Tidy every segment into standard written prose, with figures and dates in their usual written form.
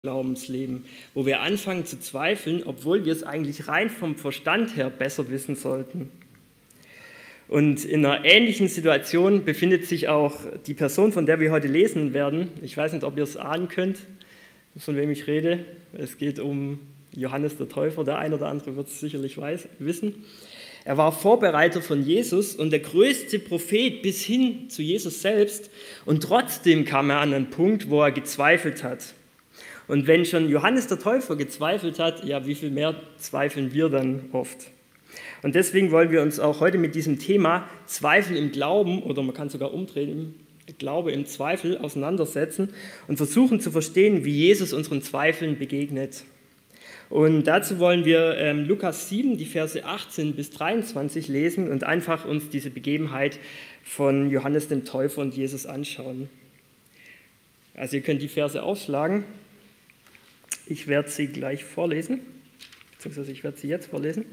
Glaubensleben, wo wir anfangen zu zweifeln, obwohl wir es eigentlich rein vom Verstand her besser wissen sollten. Und in einer ähnlichen Situation befindet sich auch die Person, von der wir heute lesen werden. Ich weiß nicht, ob ihr es ahnen könnt, von wem ich rede. Es geht um Johannes der Täufer. Der eine oder andere wird es sicherlich wissen. Er war Vorbereiter von Jesus und der größte Prophet bis hin zu Jesus selbst. Und trotzdem kam er an einen Punkt, wo er gezweifelt hat. Und wenn schon Johannes der Täufer gezweifelt hat, ja, wie viel mehr zweifeln wir dann oft? Und deswegen wollen wir uns auch heute mit diesem Thema Zweifel im Glauben, oder man kann sogar umdrehen, Glaube im Zweifel auseinandersetzen und versuchen zu verstehen, wie Jesus unseren Zweifeln begegnet. Und dazu wollen wir Lukas 7, die Verse 18 bis 23 lesen und einfach uns diese Begebenheit von Johannes dem Täufer und Jesus anschauen. Also ihr könnt die Verse aufschlagen. Ich werde sie gleich vorlesen, beziehungsweise ich werde sie jetzt vorlesen.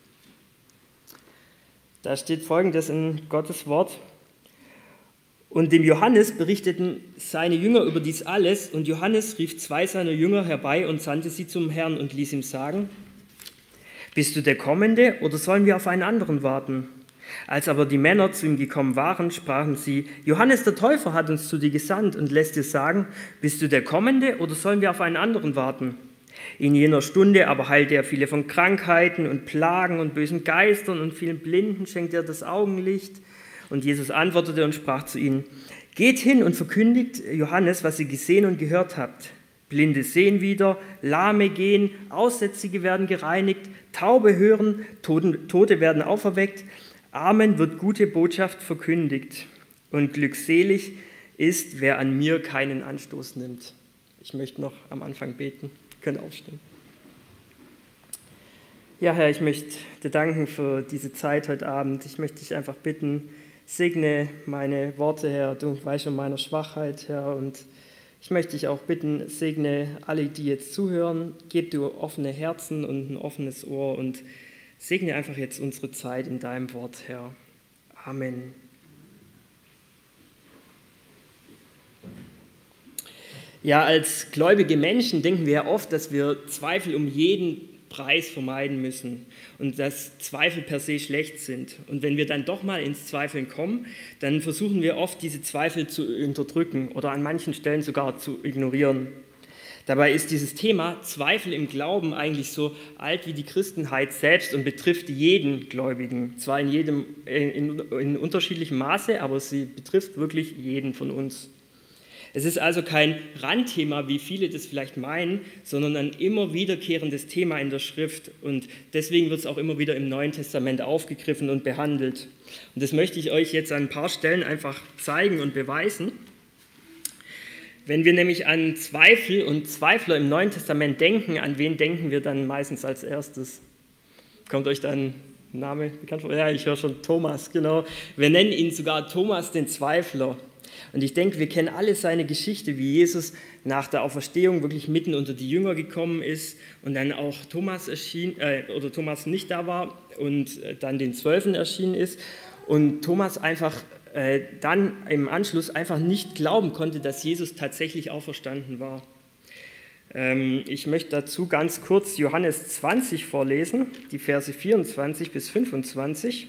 Da steht Folgendes in Gottes Wort. Und dem Johannes berichteten seine Jünger über dies alles, und Johannes rief 2 seiner Jünger herbei und sandte sie zum Herrn und ließ ihm sagen: Bist du der Kommende, oder sollen wir auf einen anderen warten? Als aber die Männer zu ihm gekommen waren, sprachen sie: Johannes der Täufer hat uns zu dir gesandt und lässt dir sagen: Bist du der Kommende, oder sollen wir auf einen anderen warten? In jener Stunde aber heilte er viele von Krankheiten und Plagen und bösen Geistern, und vielen Blinden schenkte er das Augenlicht. Und Jesus antwortete und sprach zu ihnen: Geht hin und verkündigt Johannes, was ihr gesehen und gehört habt. Blinde sehen wieder, Lahme gehen, Aussätzige werden gereinigt, Taube hören, Tote werden auferweckt, Armen wird gute Botschaft verkündigt. Und glückselig ist, wer an mir keinen Anstoß nimmt. Ich möchte noch am Anfang beten. Wir können aufstehen. Ja, Herr, ich möchte dir danken für diese Zeit heute Abend. Ich möchte dich einfach bitten, segne meine Worte, Herr. Du weißt um meine Schwachheit, Herr. Und ich möchte dich auch bitten, segne alle, die jetzt zuhören. Gib du offene Herzen und ein offenes Ohr und segne einfach jetzt unsere Zeit in deinem Wort, Herr. Amen. Ja, als gläubige Menschen denken wir ja oft, dass wir Zweifel um jeden Preis vermeiden müssen und dass Zweifel per se schlecht sind. Und wenn wir dann doch mal ins Zweifeln kommen, dann versuchen wir oft, diese Zweifel zu unterdrücken oder an manchen Stellen sogar zu ignorieren. Dabei ist dieses Thema Zweifel im Glauben eigentlich so alt wie die Christenheit selbst und betrifft jeden Gläubigen. Zwar in unterschiedlichem Maße, aber sie betrifft wirklich jeden von uns. Es ist also kein Randthema, wie viele das vielleicht meinen, sondern ein immer wiederkehrendes Thema in der Schrift. Und deswegen wird es auch immer wieder im Neuen Testament aufgegriffen und behandelt. Und das möchte ich euch jetzt an ein paar Stellen einfach zeigen und beweisen. Wenn wir nämlich an Zweifel und Zweifler im Neuen Testament denken, an wen denken wir dann meistens als erstes? Kommt euch da ein Name bekannt vor? Ja, ich höre schon Thomas, genau. Wir nennen ihn sogar Thomas den Zweifler. Und ich denke, wir kennen alle seine Geschichte, wie Jesus nach der Auferstehung wirklich mitten unter die Jünger gekommen ist und dann auch Thomas nicht da war und dann den 12 erschienen ist und Thomas einfach dann im Anschluss einfach nicht glauben konnte, dass Jesus tatsächlich auferstanden war. Ich möchte dazu ganz kurz Johannes 20 vorlesen, die Verse 24 bis 25.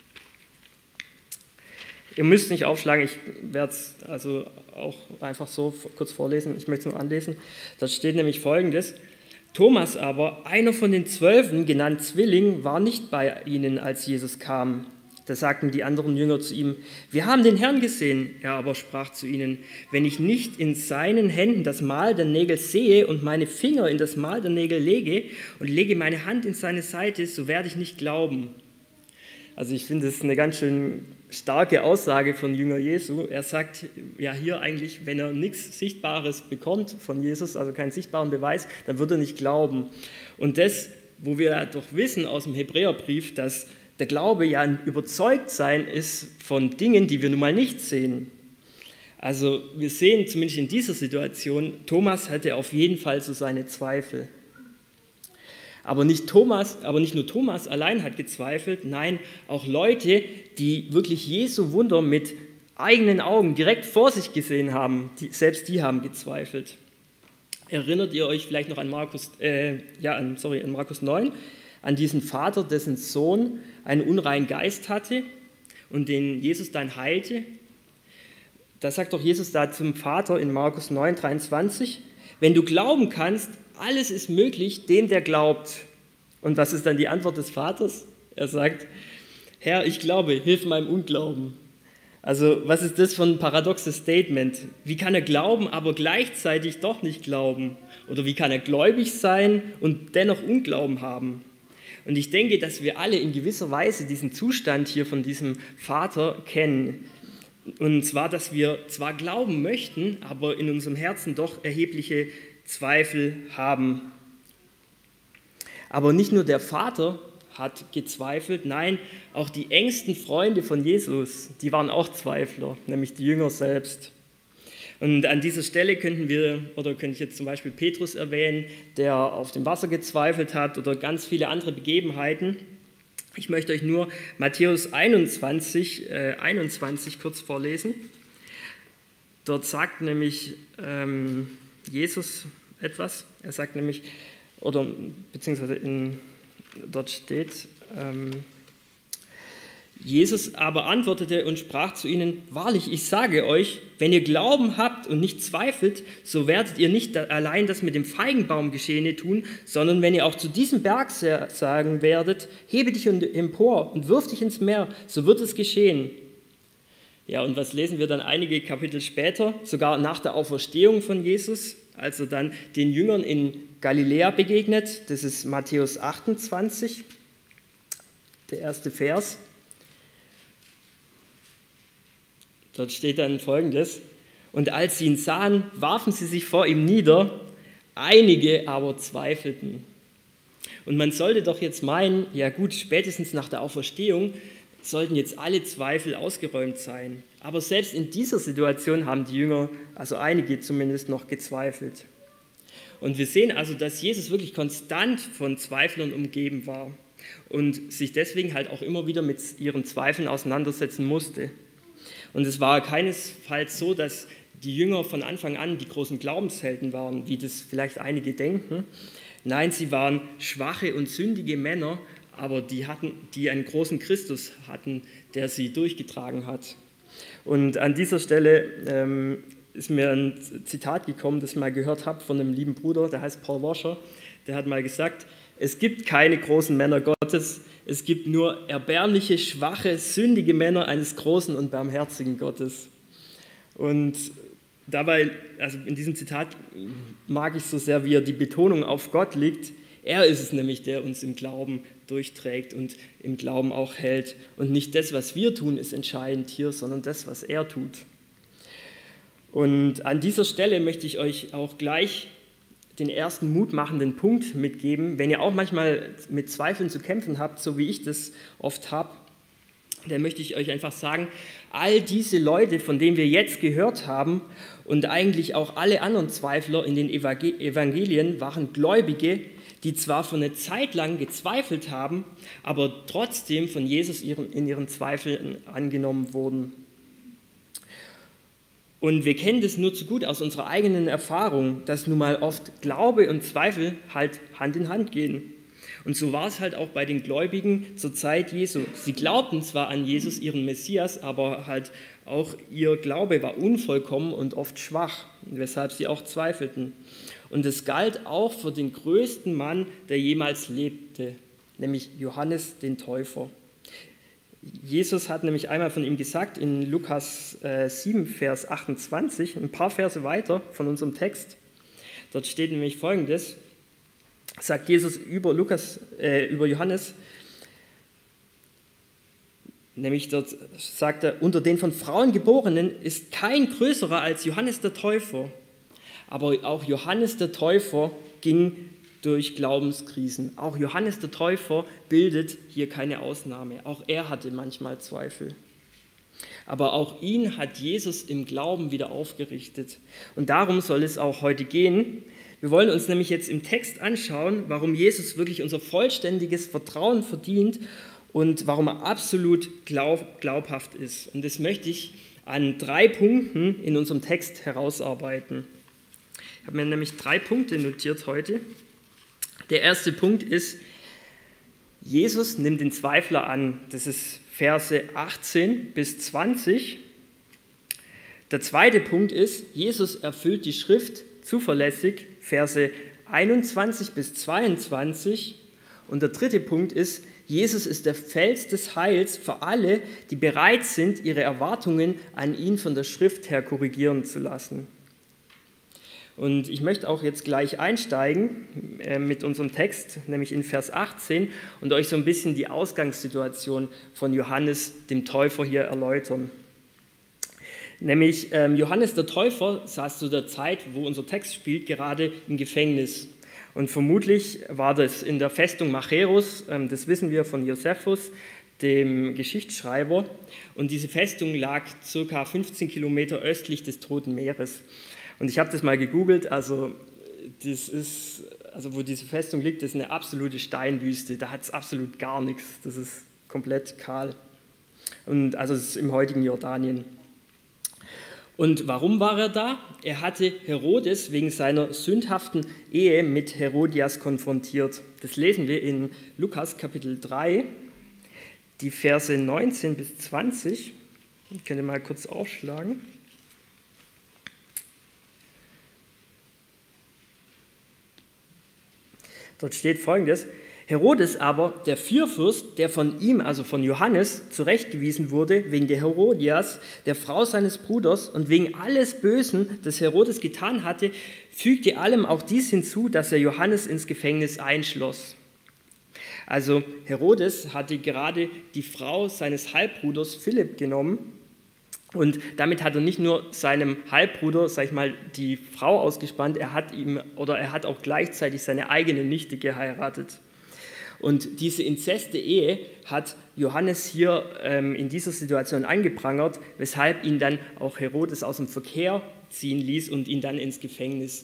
Ihr müsst nicht aufschlagen, ich werde es also auch einfach so kurz vorlesen, ich möchte es nur anlesen. Da steht nämlich Folgendes: Thomas aber, einer von den 12, genannt Zwilling, war nicht bei ihnen, als Jesus kam. Da sagten die anderen Jünger zu ihm: Wir haben den Herrn gesehen. Er aber sprach zu ihnen: Wenn ich nicht in seinen Händen das Mal der Nägel sehe und meine Finger in das Mal der Nägel lege und lege meine Hand in seine Seite, so werde ich nicht glauben. Also ich finde, das ist eine ganz schön starke Aussage von Jünger Jesu. Er sagt ja hier eigentlich, wenn er nichts Sichtbares bekommt von Jesus, also keinen sichtbaren Beweis, dann wird er nicht glauben. Und das, wo wir ja doch wissen aus dem Hebräerbrief, dass der Glaube ja ein Überzeugtsein ist von Dingen, die wir nun mal nicht sehen. Also wir sehen zumindest in dieser Situation, Thomas hatte auf jeden Fall so seine Zweifel. Aber nicht nur Thomas allein hat gezweifelt, nein, auch Leute, die wirklich Jesu Wunder mit eigenen Augen direkt vor sich gesehen haben, selbst die haben gezweifelt. Erinnert ihr euch vielleicht noch an Markus 9, an diesen Vater, dessen Sohn einen unreinen Geist hatte und den Jesus dann heilte? Da sagt doch Jesus da zum Vater in Markus 9, 23, wenn du glauben kannst, alles ist möglich dem, der glaubt. Und was ist dann die Antwort des Vaters? Er sagt, Herr, ich glaube, hilf meinem Unglauben. Also was ist das für ein paradoxes Statement? Wie kann er glauben, aber gleichzeitig doch nicht glauben? Oder wie kann er gläubig sein und dennoch Unglauben haben? Und ich denke, dass wir alle in gewisser Weise diesen Zustand hier von diesem Vater kennen. Und zwar, dass wir zwar glauben möchten, aber in unserem Herzen doch erhebliche Zweifel haben. Aber nicht nur der Vater hat gezweifelt, nein, auch die engsten Freunde von Jesus, die waren auch Zweifler, nämlich die Jünger selbst. Und an dieser Stelle könnte ich jetzt zum Beispiel Petrus erwähnen, der auf dem Wasser gezweifelt hat oder ganz viele andere Begebenheiten. Ich möchte euch nur Matthäus 21 kurz vorlesen. Dort sagt nämlich Jesus etwas. Er sagt nämlich, dort steht, Jesus aber antwortete und sprach zu ihnen, wahrlich, ich sage euch, wenn ihr Glauben habt und nicht zweifelt, so werdet ihr nicht allein das mit dem Feigenbaum Geschehene tun, sondern wenn ihr auch zu diesem Berg sagen werdet, hebe dich empor und wirf dich ins Meer, so wird es geschehen. Ja, und was lesen wir dann einige Kapitel später, sogar nach der Auferstehung von Jesus, als er dann den Jüngern in Galiläa begegnet, das ist Matthäus 28, der erste Vers. Dort steht dann Folgendes, und als sie ihn sahen, warfen sie sich vor ihm nieder, einige aber zweifelten. Und man sollte doch jetzt meinen, ja gut, spätestens nach der Auferstehung sollten jetzt alle Zweifel ausgeräumt sein. Aber selbst in dieser Situation haben die Jünger, also einige zumindest, noch gezweifelt. Und wir sehen also, dass Jesus wirklich konstant von Zweiflern umgeben war und sich deswegen halt auch immer wieder mit ihren Zweifeln auseinandersetzen musste. Und es war keinesfalls so, dass die Jünger von Anfang an die großen Glaubenshelden waren, wie das vielleicht einige denken. Nein, sie waren schwache und sündige Männer, aber die einen großen Christus hatten, der sie durchgetragen hat. Und an dieser Stelle ist mir ein Zitat gekommen, das ich mal gehört habe von einem lieben Bruder, der heißt Paul Washer. Der hat mal gesagt, es gibt keine großen Männer Gottes, es gibt nur erbärmliche, schwache, sündige Männer eines großen und barmherzigen Gottes. Und dabei, also in diesem Zitat mag ich so sehr, wie er die Betonung auf Gott legt. Er ist es nämlich, der uns im Glauben durchträgt und im Glauben auch hält. Und nicht das, was wir tun, ist entscheidend hier, sondern das, was er tut. Und an dieser Stelle möchte ich euch auch gleich den ersten mutmachenden Punkt mitgeben. Wenn ihr auch manchmal mit Zweifeln zu kämpfen habt, so wie ich das oft habe, dann möchte ich euch einfach sagen, all diese Leute, von denen wir jetzt gehört haben und eigentlich auch alle anderen Zweifler in den Evangelien waren Gläubige, die zwar für eine Zeit lang gezweifelt haben, aber trotzdem von Jesus in ihren Zweifeln angenommen wurden. Und wir kennen das nur zu gut aus unserer eigenen Erfahrung, dass nun mal oft Glaube und Zweifel halt Hand in Hand gehen. Und so war es halt auch bei den Gläubigen zur Zeit Jesu. Sie glaubten zwar an Jesus, ihren Messias, aber halt auch ihr Glaube war unvollkommen und oft schwach, weshalb sie auch zweifelten. Und es galt auch für den größten Mann, der jemals lebte, nämlich Johannes den Täufer. Jesus hat nämlich einmal von ihm gesagt, in Lukas 7, Vers 28, ein paar Verse weiter von unserem Text, dort steht nämlich Folgendes, sagt Jesus über Johannes, nämlich dort sagt er, unter den von Frauen Geborenen ist kein größerer als Johannes der Täufer, aber auch Johannes der Täufer ging durch Glaubenskrisen. Auch Johannes der Täufer bildet hier keine Ausnahme. Auch er hatte manchmal Zweifel. Aber auch ihn hat Jesus im Glauben wieder aufgerichtet. Und darum soll es auch heute gehen. Wir wollen uns nämlich jetzt im Text anschauen, warum Jesus wirklich unser vollständiges Vertrauen verdient und warum er absolut glaubhaft ist. Und das möchte ich an 3 Punkten in unserem Text herausarbeiten. Ich habe mir nämlich 3 Punkte notiert heute. Der erste Punkt ist, Jesus nimmt den Zweifler an. Das ist Verse 18 bis 20. Der zweite Punkt ist, Jesus erfüllt die Schrift zuverlässig, Verse 21 bis 22. Und der dritte Punkt ist, Jesus ist der Fels des Heils für alle, die bereit sind, ihre Erwartungen an ihn von der Schrift her korrigieren zu lassen. Und ich möchte auch jetzt gleich einsteigen mit unserem Text, nämlich in Vers 18, und euch so ein bisschen die Ausgangssituation von Johannes dem Täufer hier erläutern. Nämlich Johannes der Täufer saß zu der Zeit, wo unser Text spielt, gerade im Gefängnis. Und vermutlich war das in der Festung Machaerus, das wissen wir von Josephus, dem Geschichtsschreiber. Und diese Festung lag ca. 15 Kilometer östlich des Toten Meeres. Und ich habe das mal gegoogelt, also wo diese Festung liegt, das ist eine absolute Steinwüste, da hat es absolut gar nichts, das ist komplett kahl. Und also es ist im heutigen Jordanien. Und warum war er da? Er hatte Herodes wegen seiner sündhaften Ehe mit Herodias konfrontiert. Das lesen wir in Lukas Kapitel 3, die Verse 19 bis 20. Ich könnte mal kurz aufschlagen. Dort steht Folgendes: Herodes aber, der Vierfürst, der von ihm, also von Johannes, zurechtgewiesen wurde, wegen der Herodias, der Frau seines Bruders, und wegen alles Bösen, das Herodes getan hatte, fügte allem auch dies hinzu, dass er Johannes ins Gefängnis einschloss. Also Herodes hatte gerade die Frau seines Halbbruders Philipp genommen, und damit hat er nicht nur seinem Halbbruder, sag ich mal, die Frau ausgespannt, er hat auch gleichzeitig seine eigene Nichte geheiratet. Und diese inzeste Ehe hat Johannes hier in dieser Situation angeprangert, weshalb ihn dann auch Herodes aus dem Verkehr ziehen ließ und ihn dann ins Gefängnis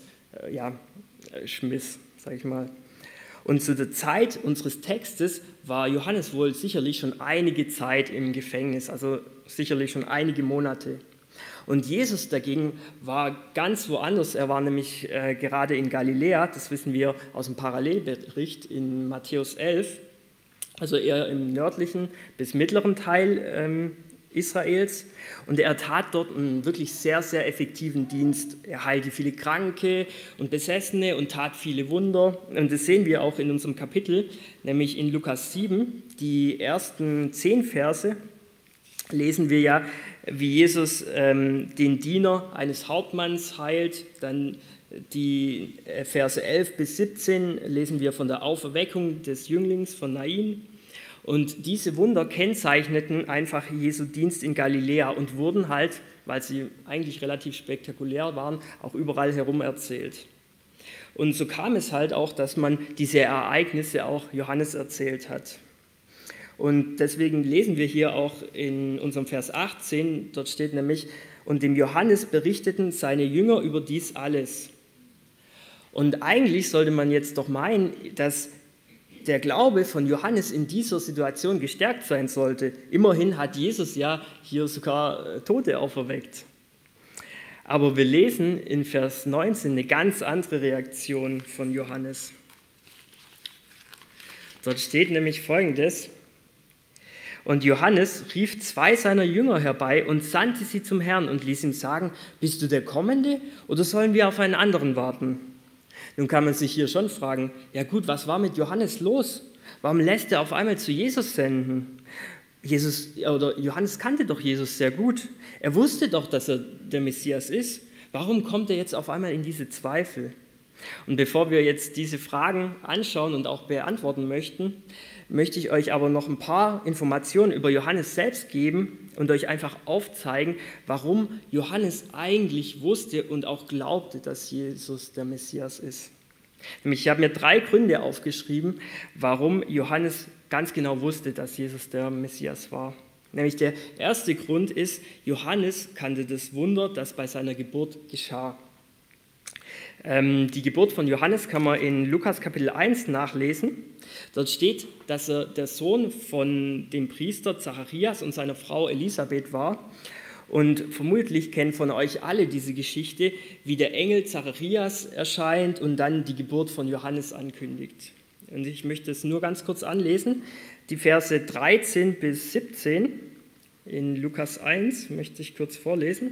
schmiss, sag ich mal. Und zu der Zeit unseres Textes war Johannes wohl sicherlich schon einige Zeit im Gefängnis, also sicherlich schon einige Monate. Und Jesus dagegen war ganz woanders. Er war nämlich gerade in Galiläa, das wissen wir aus dem Parallelbericht in Matthäus 11, also eher im nördlichen bis mittleren Teil Israels. Und er tat dort einen wirklich sehr, sehr effektiven Dienst. Er heilte viele Kranke und Besessene und tat viele Wunder. Und das sehen wir auch in unserem Kapitel, nämlich in Lukas 7, die ersten 10 Verse, lesen wir ja, wie Jesus den Diener eines Hauptmanns heilt. Dann die Verse 11 bis 17 lesen wir von der Auferweckung des Jünglings von Nain. Und diese Wunder kennzeichneten einfach Jesu Dienst in Galiläa und wurden halt, weil sie eigentlich relativ spektakulär waren, auch überall herum erzählt. Und so kam es halt auch, dass man diese Ereignisse auch Johannes erzählt hat. Und deswegen lesen wir hier auch in unserem Vers 18, dort steht nämlich, und dem Johannes berichteten seine Jünger über dies alles. Und eigentlich sollte man jetzt doch meinen, dass der Glaube von Johannes in dieser Situation gestärkt sein sollte. Immerhin hat Jesus ja hier sogar Tote auferweckt. Aber wir lesen in Vers 19 eine ganz andere Reaktion von Johannes. Dort steht nämlich Folgendes: Und Johannes rief 2 seiner Jünger herbei und sandte sie zum Herrn und ließ ihm sagen, bist du der Kommende oder sollen wir auf einen anderen warten? Nun kann man sich hier schon fragen, ja gut, was war mit Johannes los? Warum lässt er auf einmal zu Jesus senden? Johannes kannte doch Jesus sehr gut. Er wusste doch, dass er der Messias ist. Warum kommt er jetzt auf einmal in diese Zweifel? Und bevor wir jetzt diese Fragen anschauen und auch beantworten möchten, möchte ich euch aber noch ein paar Informationen über Johannes selbst geben und euch einfach aufzeigen, warum Johannes eigentlich wusste und auch glaubte, dass Jesus der Messias ist. Nämlich, ich habe mir 3 Gründe aufgeschrieben, warum Johannes ganz genau wusste, dass Jesus der Messias war. Nämlich der erste Grund ist, Johannes kannte das Wunder, das bei seiner Geburt geschah. Die Geburt von Johannes kann man in Lukas Kapitel 1 nachlesen. Dort steht, dass er der Sohn von dem Priester Zacharias und seiner Frau Elisabeth war. Und vermutlich kennen von euch alle diese Geschichte, wie der Engel Zacharias erscheint und dann die Geburt von Johannes ankündigt. Und ich möchte es nur ganz kurz anlesen. Die Verse 13 bis 17 in Lukas 1 möchte ich kurz vorlesen.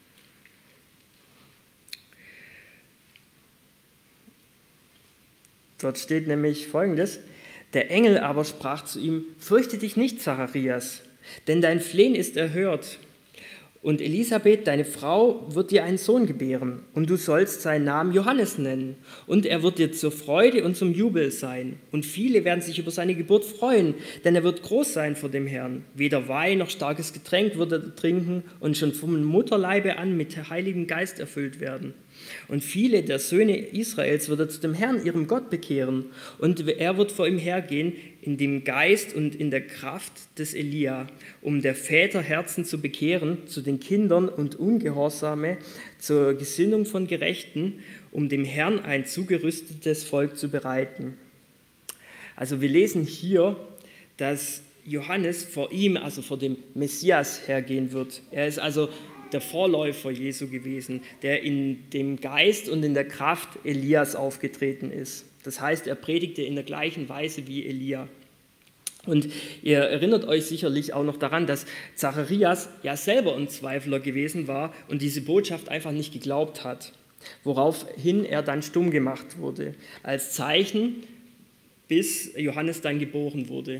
Dort steht nämlich Folgendes: Der Engel aber sprach zu ihm: Fürchte dich nicht, Zacharias, denn dein Flehen ist erhört. Und Elisabeth, deine Frau, wird dir einen Sohn gebären, und du sollst seinen Namen Johannes nennen. Und er wird dir zur Freude und zum Jubel sein. Und viele werden sich über seine Geburt freuen, denn er wird groß sein vor dem Herrn. Weder Wein noch starkes Getränk wird er trinken und schon vom Mutterleibe an mit dem Heiligen Geist erfüllt werden. Und viele der Söhne Israels wird er zu dem Herrn, ihrem Gott, bekehren. Und er wird vor ihm hergehen in dem Geist und in der Kraft des Elia, um der Väter Herzen zu bekehren zu den Kindern und Ungehorsame zur Gesinnung von Gerechten, um dem Herrn ein zugerüstetes Volk zu bereiten. Also wir lesen hier, dass Johannes vor ihm, also vor dem Messias, hergehen wird. Er ist also der Vorläufer Jesu gewesen, der in dem Geist und in der Kraft Elias aufgetreten ist. Das heißt, er predigte in der gleichen Weise wie Elia. Und ihr erinnert euch sicherlich auch noch daran, dass Zacharias ja selber ein Zweifler gewesen war und diese Botschaft einfach nicht geglaubt hat, woraufhin er dann stumm gemacht wurde, als Zeichen, bis Johannes dann geboren wurde.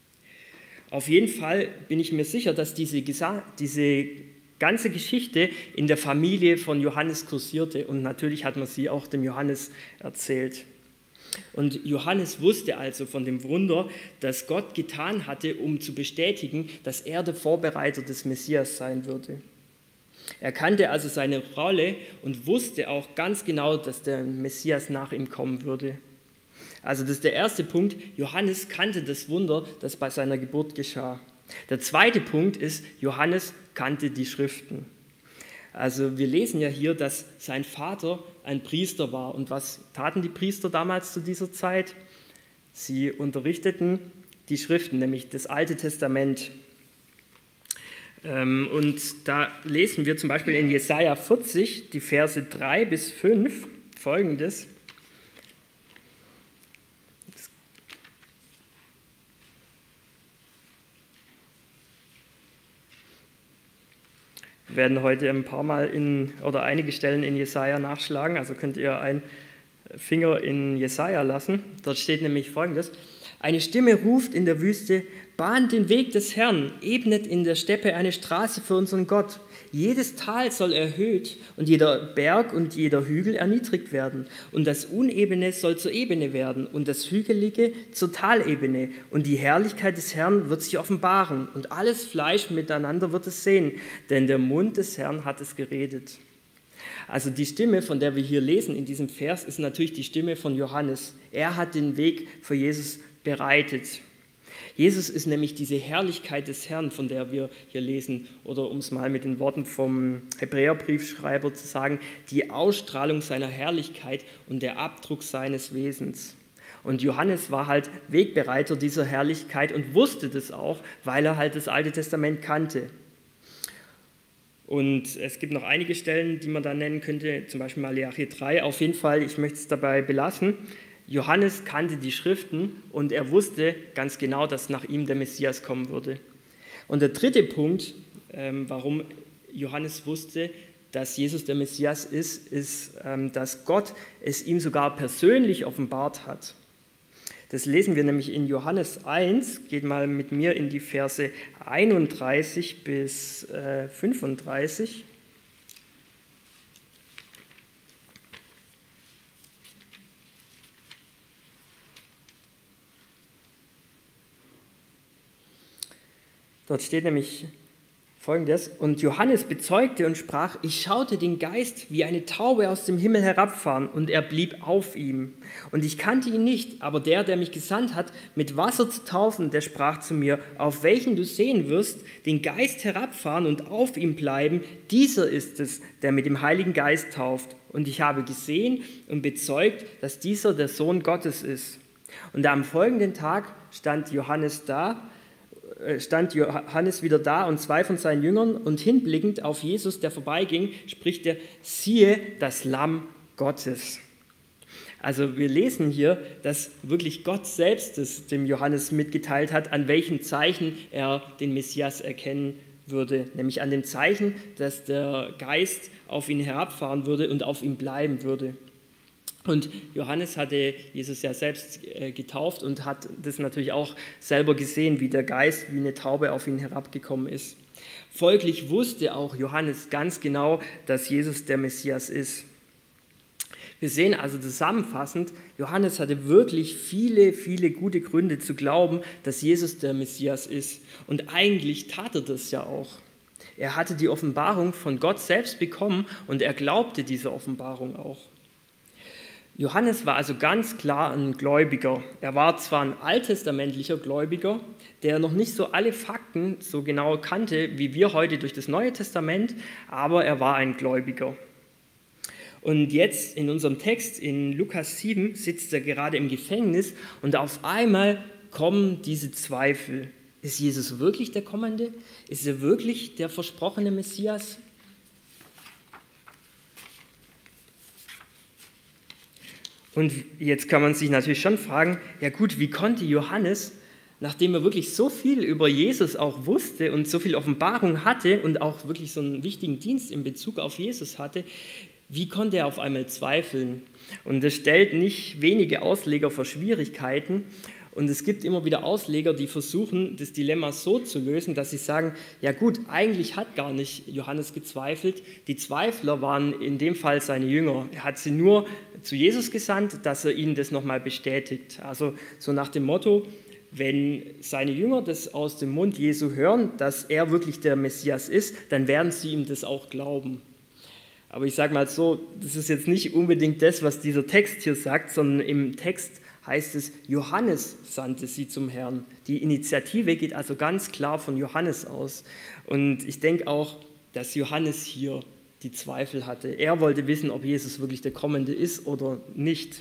Auf jeden Fall bin ich mir sicher, dass diese ganze Geschichte in der Familie von Johannes kursierte und natürlich hat man sie auch dem Johannes erzählt. Und Johannes wusste also von dem Wunder, das Gott getan hatte, um zu bestätigen, dass er der Vorbereiter des Messias sein würde. Er kannte also seine Rolle und wusste auch ganz genau, dass der Messias nach ihm kommen würde. Also das ist der erste Punkt. Johannes kannte das Wunder, das bei seiner Geburt geschah. Der zweite Punkt ist, Johannes kannte die Schriften. Also wir lesen ja hier, dass sein Vater ein Priester war. Und was taten die Priester damals zu dieser Zeit? Sie unterrichteten die Schriften, nämlich das Alte Testament. Und da lesen wir zum Beispiel in Jesaja 40, die Verse 3 bis 5, Folgendes. Wir werden heute ein paar Mal oder einige Stellen in Jesaja nachschlagen, also könnt ihr einen Finger in Jesaja lassen. Dort steht nämlich Folgendes: Eine Stimme ruft in der Wüste: Bahnt den Weg des Herrn, ebnet in der Steppe eine Straße für unseren Gott. Jedes Tal soll erhöht und jeder Berg und jeder Hügel erniedrigt werden. Und das Unebene soll zur Ebene werden und das Hügelige zur Talebene. Und die Herrlichkeit des Herrn wird sich offenbaren und alles Fleisch miteinander wird es sehen, denn der Mund des Herrn hat es geredet. Also die Stimme, von der wir hier lesen in diesem Vers, ist natürlich die Stimme von Johannes. Er hat den Weg für Jesus bereitet. Jesus ist nämlich diese Herrlichkeit des Herrn, von der wir hier lesen, oder um es mal mit den Worten vom Hebräerbriefschreiber zu sagen, die Ausstrahlung seiner Herrlichkeit und der Abdruck seines Wesens. Und Johannes war halt Wegbereiter dieser Herrlichkeit und wusste das auch, weil er halt das Alte Testament kannte. Und es gibt noch einige Stellen, die man da nennen könnte, zum Beispiel Malachi 3. Auf jeden Fall, ich möchte es dabei belassen. Johannes kannte die Schriften und er wusste ganz genau, dass nach ihm der Messias kommen würde. Und der dritte Punkt, warum Johannes wusste, dass Jesus der Messias ist, dass Gott es ihm sogar persönlich offenbart hat. Das lesen wir nämlich in Johannes 1, geht mal mit mir in die Verse 31 bis 35. Dort steht nämlich Folgendes: Und Johannes bezeugte und sprach: Ich schaute den Geist wie eine Taube aus dem Himmel herabfahren, und er blieb auf ihm. Und ich kannte ihn nicht, aber der mich gesandt hat, mit Wasser zu taufen, der sprach zu mir: Auf welchen du sehen wirst, den Geist herabfahren und auf ihm bleiben, dieser ist es, der mit dem Heiligen Geist tauft. Und ich habe gesehen und bezeugt, dass dieser der Sohn Gottes ist. Und am folgenden Tag stand Johannes da, stand Johannes wieder da und zwei von seinen Jüngern und hinblickend auf Jesus, der vorbeiging, spricht er, siehe das Lamm Gottes. Also wir lesen hier, dass wirklich Gott selbst es dem Johannes mitgeteilt hat, an welchen Zeichen er den Messias erkennen würde, nämlich an dem Zeichen, dass der Geist auf ihn herabfahren würde und auf ihm bleiben würde. Und Johannes hatte Jesus ja selbst getauft und hat das natürlich auch selber gesehen, wie der Geist wie eine Taube auf ihn herabgekommen ist. Folglich wusste auch Johannes ganz genau, dass Jesus der Messias ist. Wir sehen also zusammenfassend, Johannes hatte wirklich viele, viele gute Gründe zu glauben, dass Jesus der Messias ist. Und eigentlich tat er das ja auch. Er hatte die Offenbarung von Gott selbst bekommen und er glaubte dieser Offenbarung auch. Johannes war also ganz klar ein Gläubiger. Er war zwar ein alttestamentlicher Gläubiger, der noch nicht so alle Fakten so genau kannte, wie wir heute durch das Neue Testament, aber er war ein Gläubiger. Und jetzt in unserem Text in Lukas 7 sitzt er gerade im Gefängnis und auf einmal kommen diese Zweifel. Ist Jesus wirklich der Kommende? Ist er wirklich der versprochene Messias? Und jetzt kann man sich natürlich schon fragen, ja gut, wie konnte Johannes, nachdem er wirklich so viel über Jesus auch wusste und so viel Offenbarung hatte und auch wirklich so einen wichtigen Dienst in Bezug auf Jesus hatte, wie konnte er auf einmal zweifeln? Und das stellt nicht wenige Ausleger vor Schwierigkeiten. Und es gibt immer wieder Ausleger, die versuchen, das Dilemma so zu lösen, dass sie sagen, ja gut, eigentlich hat gar nicht Johannes gezweifelt. Die Zweifler waren in dem Fall seine Jünger. Er hat sie nur zu Jesus gesandt, dass er ihnen das nochmal bestätigt. Also so nach dem Motto, wenn seine Jünger das aus dem Mund Jesu hören, dass er wirklich der Messias ist, dann werden sie ihm das auch glauben. Aber ich sage mal so, das ist jetzt nicht unbedingt das, was dieser Text hier sagt, sondern im Text heißt es, Johannes sandte sie zum Herrn. Die Initiative geht also ganz klar von Johannes aus. Und ich denke auch, dass Johannes hier die Zweifel hatte. Er wollte wissen, ob Jesus wirklich der Kommende ist oder nicht.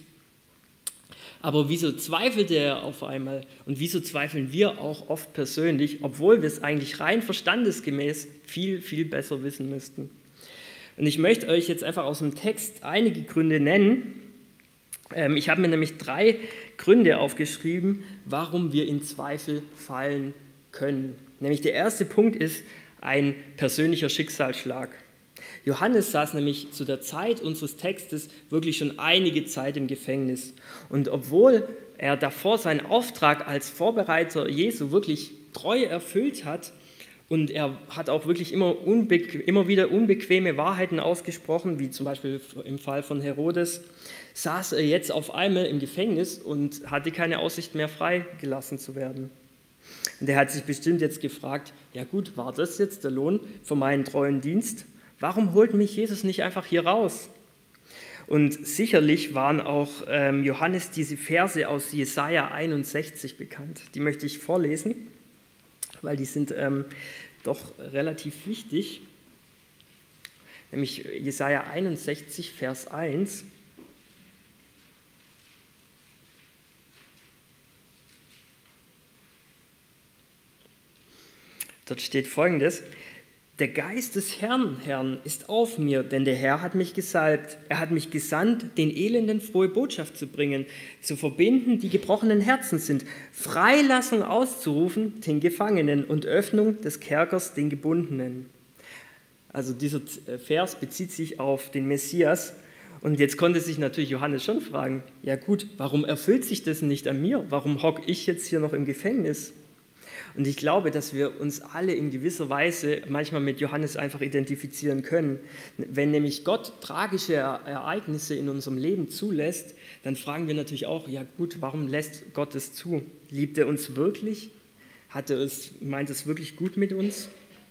Aber wieso zweifelte er auf einmal? Und wieso zweifeln wir auch oft persönlich, obwohl wir es eigentlich rein verstandesgemäß viel, viel besser wissen müssten? Und ich möchte euch jetzt einfach aus dem Text einige Gründe nennen. Ich habe mir nämlich 3 Gründe aufgeschrieben, warum wir in Zweifel fallen können. Nämlich der erste Punkt ist ein persönlicher Schicksalsschlag. Johannes saß nämlich zu der Zeit unseres Textes wirklich schon einige Zeit im Gefängnis. Und obwohl er davor seinen Auftrag als Vorbereiter Jesu wirklich treu erfüllt hat, und er hat auch wirklich immer wieder unbequeme Wahrheiten ausgesprochen, wie zum Beispiel im Fall von Herodes, saß er jetzt auf einmal im Gefängnis und hatte keine Aussicht mehr, freigelassen zu werden. Und er hat sich bestimmt jetzt gefragt, ja gut, war das jetzt der Lohn für meinen treuen Dienst? Warum holt mich Jesus nicht einfach hier raus? Und sicherlich waren auch Johannes diese Verse aus Jesaja 61 bekannt. Die möchte ich vorlesen, weil die sind doch relativ wichtig. Nämlich Jesaja 61, Vers 1. Dort steht Folgendes: Der Geist des Herrn ist auf mir, denn der Herr hat mich gesalbt. Er hat mich gesandt, den Elenden frohe Botschaft zu bringen, zu verbinden, die gebrochenen Herzen sind, Freilassung auszurufen den Gefangenen und Öffnung des Kerkers den Gebundenen. Also dieser Vers bezieht sich auf den Messias. Und jetzt konnte sich natürlich Johannes schon fragen, ja gut, warum erfüllt sich das nicht an mir? Warum hocke ich jetzt hier noch im Gefängnis? Und ich glaube, dass wir uns alle in gewisser Weise manchmal mit Johannes einfach identifizieren können. Wenn nämlich Gott tragische Ereignisse in unserem Leben zulässt, dann fragen wir natürlich auch, ja gut, warum lässt Gott es zu? Liebt er uns wirklich? Meint es wirklich gut mit uns?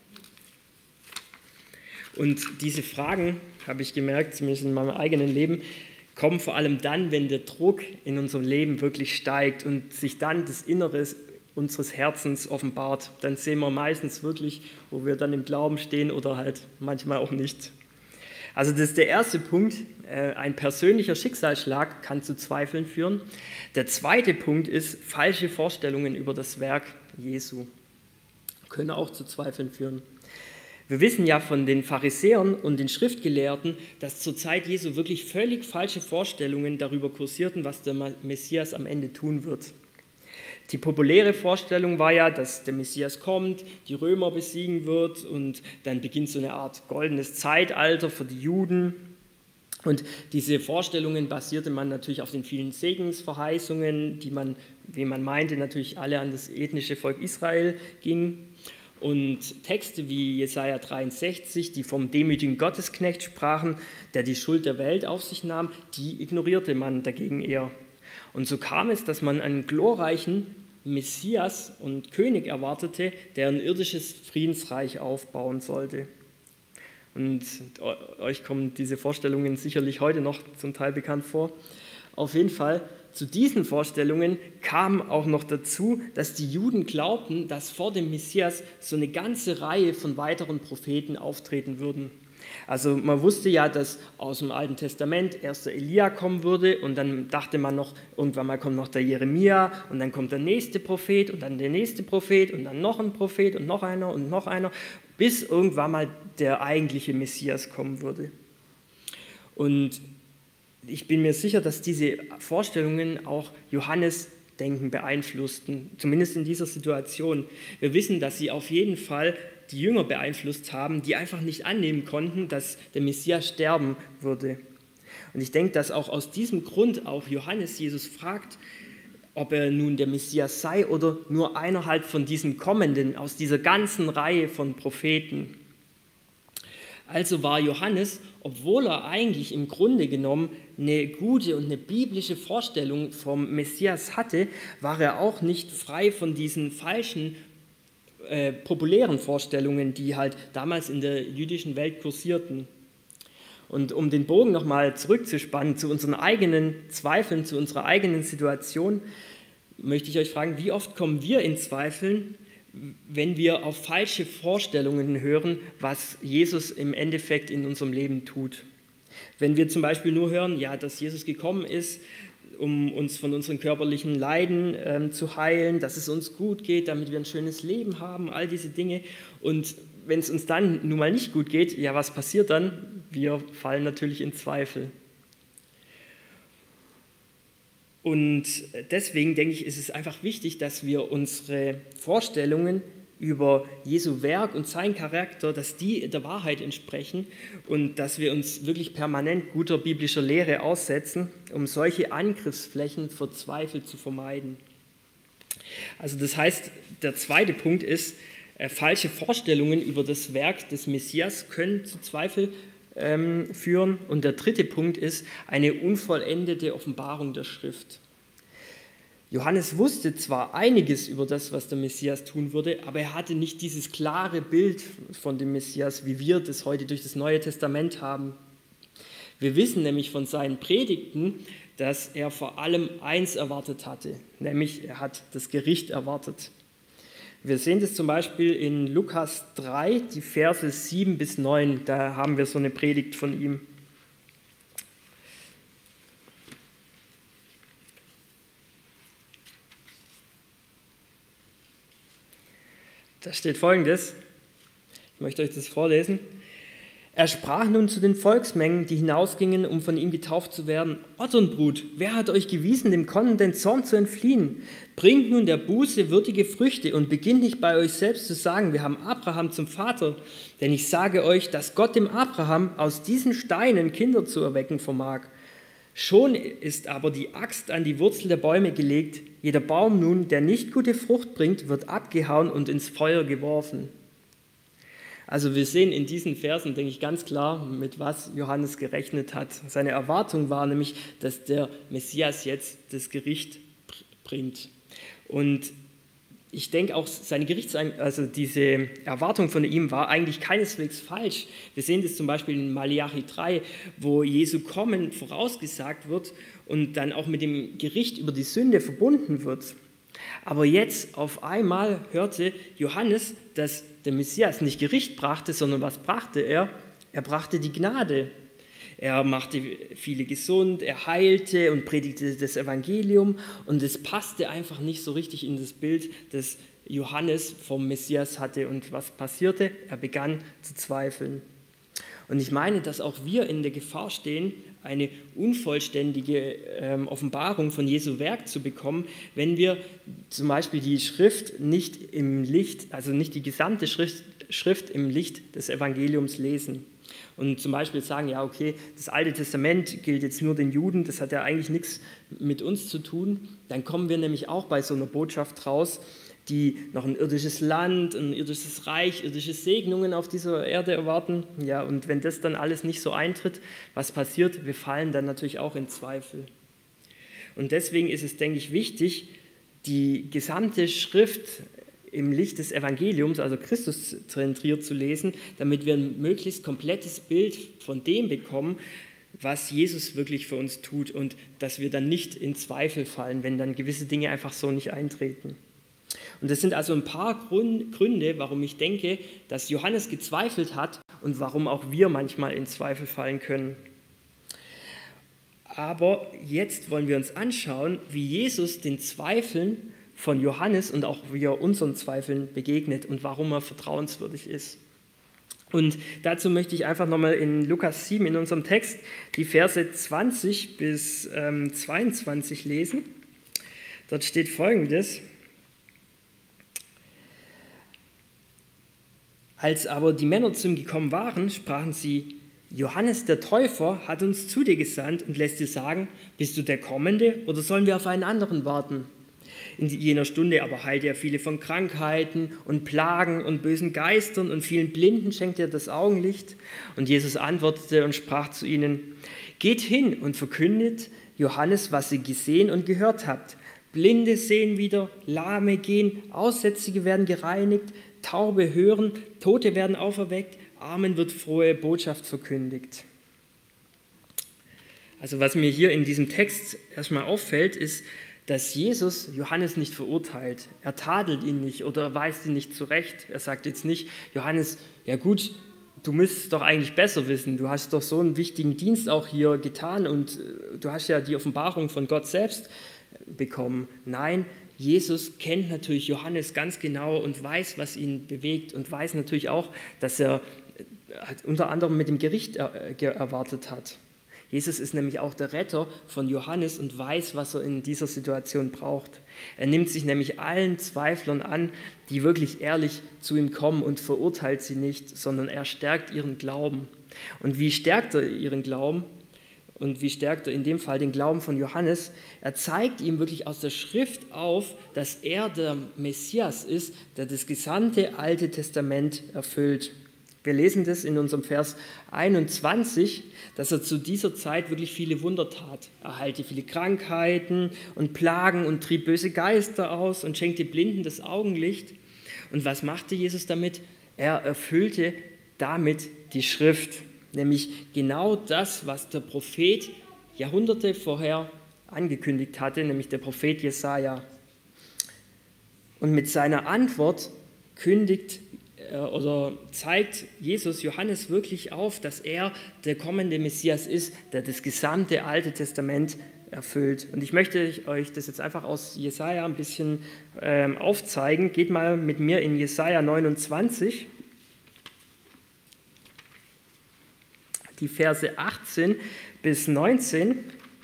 Und diese Fragen, habe ich gemerkt, zumindest in meinem eigenen Leben, kommen vor allem dann, wenn der Druck in unserem Leben wirklich steigt und sich dann das Innere unseres Herzens offenbart. Dann sehen wir meistens wirklich, wo wir dann im Glauben stehen oder halt manchmal auch nicht. Also das ist der erste Punkt. Ein persönlicher Schicksalsschlag kann zu Zweifeln führen. Der zweite Punkt ist falsche Vorstellungen über das Werk Jesu. können auch zu Zweifeln führen. Wir wissen ja von den Pharisäern und den Schriftgelehrten, dass zur Zeit Jesu wirklich völlig falsche Vorstellungen darüber kursierten, was der Messias am Ende tun wird. Die populäre Vorstellung war ja, dass der Messias kommt, die Römer besiegen wird und dann beginnt so eine Art goldenes Zeitalter für die Juden. Und diese Vorstellungen basierte man natürlich auf den vielen Segensverheißungen, die man, wie man meinte, natürlich alle an das ethnische Volk Israel gingen. Und Texte wie Jesaja 63, die vom demütigen Gottesknecht sprachen, der die Schuld der Welt auf sich nahm, die ignorierte man dagegen eher. Und so kam es, dass man einen glorreichen Messias und König erwartete, der ein irdisches Friedensreich aufbauen sollte. Und euch kommen diese Vorstellungen sicherlich heute noch zum Teil bekannt vor. Auf jeden Fall, zu diesen Vorstellungen kam auch noch dazu, dass die Juden glaubten, dass vor dem Messias so eine ganze Reihe von weiteren Propheten auftreten würden. Also man wusste ja, dass aus dem Alten Testament erst der Elia kommen würde und dann dachte man noch, irgendwann mal kommt noch der Jeremia und dann kommt der nächste Prophet und dann der nächste Prophet und dann noch ein Prophet und noch einer, bis irgendwann mal der eigentliche Messias kommen würde. Und ich bin mir sicher, dass diese Vorstellungen auch Johannes Denken beeinflussten, zumindest in dieser Situation. Wir wissen, dass sie auf jeden Fall die Jünger beeinflusst haben, die einfach nicht annehmen konnten, dass der Messias sterben würde. Und ich denke, dass auch aus diesem Grund auch Johannes Jesus fragt, ob er nun der Messias sei oder nur einer halt von diesen Kommenden, aus dieser ganzen Reihe von Propheten. Also war Johannes, obwohl er eigentlich im Grunde genommen eine gute und eine biblische Vorstellung vom Messias hatte, war er auch nicht frei von diesen falschen, populären Vorstellungen, die halt damals in der jüdischen Welt kursierten. Und um den Bogen nochmal zurückzuspannen zu unseren eigenen Zweifeln, zu unserer eigenen Situation, möchte ich euch fragen, wie oft kommen wir in Zweifeln, wenn wir auf falsche Vorstellungen hören, was Jesus im Endeffekt in unserem Leben tut. Wenn wir zum Beispiel nur hören, ja, dass Jesus gekommen ist, um uns von unseren körperlichen Leiden zu heilen, dass es uns gut geht, damit wir ein schönes Leben haben, all diese Dinge. Und wenn es uns dann nun mal nicht gut geht, ja, was passiert dann? Wir fallen natürlich in Zweifel. Und deswegen denke ich, ist es einfach wichtig, dass wir unsere Vorstellungen über Jesu Werk und seinen Charakter, dass die der Wahrheit entsprechen und dass wir uns wirklich permanent guter biblischer Lehre aussetzen, um solche Angriffsflächen für Zweifel zu vermeiden. Also das heißt, der zweite Punkt ist, falsche Vorstellungen über das Werk des Messias können zu Zweifel führen. Und der dritte Punkt ist eine unvollendete Offenbarung der Schrift. Johannes wusste zwar einiges über das, was der Messias tun würde, aber er hatte nicht dieses klare Bild von dem Messias, wie wir das heute durch das Neue Testament haben. Wir wissen nämlich von seinen Predigten, dass er vor allem eins erwartet hatte, nämlich er hat das Gericht erwartet. Wir sehen das zum Beispiel in Lukas 3, die Verse 7 bis 9, da haben wir so eine Predigt von ihm. Da steht Folgendes, ich möchte euch das vorlesen. Er sprach nun zu den Volksmengen, die hinausgingen, um von ihm getauft zu werden: Otterbrut, wer hat euch gewiesen, dem kommenden Zorn zu entfliehen? Bringt nun der Buße würdige Früchte und beginnt nicht bei euch selbst zu sagen, wir haben Abraham zum Vater. Denn ich sage euch, dass Gott dem Abraham aus diesen Steinen Kinder zu erwecken vermag. Schon ist aber die Axt an die Wurzel der Bäume gelegt. Jeder Baum nun, der nicht gute Frucht bringt, wird abgehauen und ins Feuer geworfen. Also wir sehen in diesen Versen, denke ich, ganz klar, mit was Johannes gerechnet hat. Seine Erwartung war nämlich, dass der Messias jetzt das Gericht bringt. Und ich denke auch, diese Erwartung von ihm war eigentlich keineswegs falsch. Wir sehen das zum Beispiel in Malachi 3, wo Jesu Kommen vorausgesagt wird und dann auch mit dem Gericht über die Sünde verbunden wird. Aber jetzt auf einmal hörte Johannes, dass der Messias nicht Gericht brachte, sondern was brachte er? Er brachte die Gnade. Er machte viele gesund, er heilte und predigte das Evangelium und es passte einfach nicht so richtig in das Bild, das Johannes vom Messias hatte. Und was passierte? Er begann zu zweifeln. Und ich meine, dass auch wir in der Gefahr stehen, eine unvollständige Offenbarung von Jesu Werk zu bekommen, wenn wir zum Beispiel die Schrift nicht im Licht, also nicht die gesamte Schrift im Licht des Evangeliums lesen. Und zum Beispiel sagen, ja okay, das Alte Testament gilt jetzt nur den Juden, das hat ja eigentlich nichts mit uns zu tun. Dann kommen wir nämlich auch bei so einer Botschaft raus, die noch ein irdisches Land, ein irdisches Reich, irdische Segnungen auf dieser Erde erwarten. Ja, und wenn das dann alles nicht so eintritt, was passiert? Wir fallen dann natürlich auch in Zweifel. Und deswegen ist es, denke ich, wichtig, die gesamte Schrift im Licht des Evangeliums, also Christus zentriert zu lesen, damit wir ein möglichst komplettes Bild von dem bekommen, was Jesus wirklich für uns tut und dass wir dann nicht in Zweifel fallen, wenn dann gewisse Dinge einfach so nicht eintreten. Und das sind also ein paar Gründe, warum ich denke, dass Johannes gezweifelt hat und warum auch wir manchmal in Zweifel fallen können. Aber jetzt wollen wir uns anschauen, wie Jesus den Zweifeln von Johannes und auch wie er unseren Zweifeln begegnet und warum er vertrauenswürdig ist. Und dazu möchte ich einfach nochmal in Lukas 7 in unserem Text die Verse 20 bis 22 lesen. Dort steht Folgendes: Als aber die Männer zu ihm gekommen waren, sprachen sie: Johannes der Täufer hat uns zu dir gesandt und lässt dir sagen, bist du der Kommende oder sollen wir auf einen anderen warten? In jener Stunde aber heilte er viele von Krankheiten und Plagen und bösen Geistern und vielen Blinden schenkte er das Augenlicht. Und Jesus antwortete und sprach zu ihnen: Geht hin und verkündet Johannes, was ihr gesehen und gehört habt. Blinde sehen wieder, Lahme gehen, Aussätzige werden gereinigt, Taube hören, Tote werden auferweckt, Armen wird frohe Botschaft verkündigt. Also was mir hier in diesem Text erstmal auffällt, ist, dass Jesus Johannes nicht verurteilt. Er tadelt ihn nicht oder weist ihn nicht zurecht. Er sagt jetzt nicht: Johannes, ja gut, du müsstest doch eigentlich besser wissen. Du hast doch so einen wichtigen Dienst auch hier getan und du hast ja die Offenbarung von Gott selbst bekommen. Nein, Jesus kennt natürlich Johannes ganz genau und weiß, was ihn bewegt und weiß natürlich auch, dass er unter anderem mit dem Gericht erwartet hat. Jesus ist nämlich auch der Retter von Johannes und weiß, was er in dieser Situation braucht. Er nimmt sich nämlich allen Zweiflern an, die wirklich ehrlich zu ihm kommen und verurteilt sie nicht, sondern er stärkt ihren Glauben. Und wie stärkt er ihren Glauben? Und wie stärkt er in dem Fall den Glauben von Johannes? Er zeigt ihm wirklich aus der Schrift auf, dass er der Messias ist, der das gesamte Alte Testament erfüllt. Wir lesen das in unserem Vers 21, dass er zu dieser Zeit wirklich viele Wunder tat. Er heilte viele Krankheiten und Plagen und trieb böse Geister aus und schenkte Blinden das Augenlicht. Und was machte Jesus damit? Er erfüllte damit die Schrift. Nämlich genau das, was der Prophet Jahrhunderte vorher angekündigt hatte, nämlich der Prophet Jesaja. Und mit seiner Antwort zeigt Jesus Johannes wirklich auf, dass er der kommende Messias ist, der das gesamte Alte Testament erfüllt. Und ich möchte euch das jetzt einfach aus Jesaja ein bisschen aufzeigen. Geht mal mit mir in Jesaja 29. Die Verse 18 bis 19.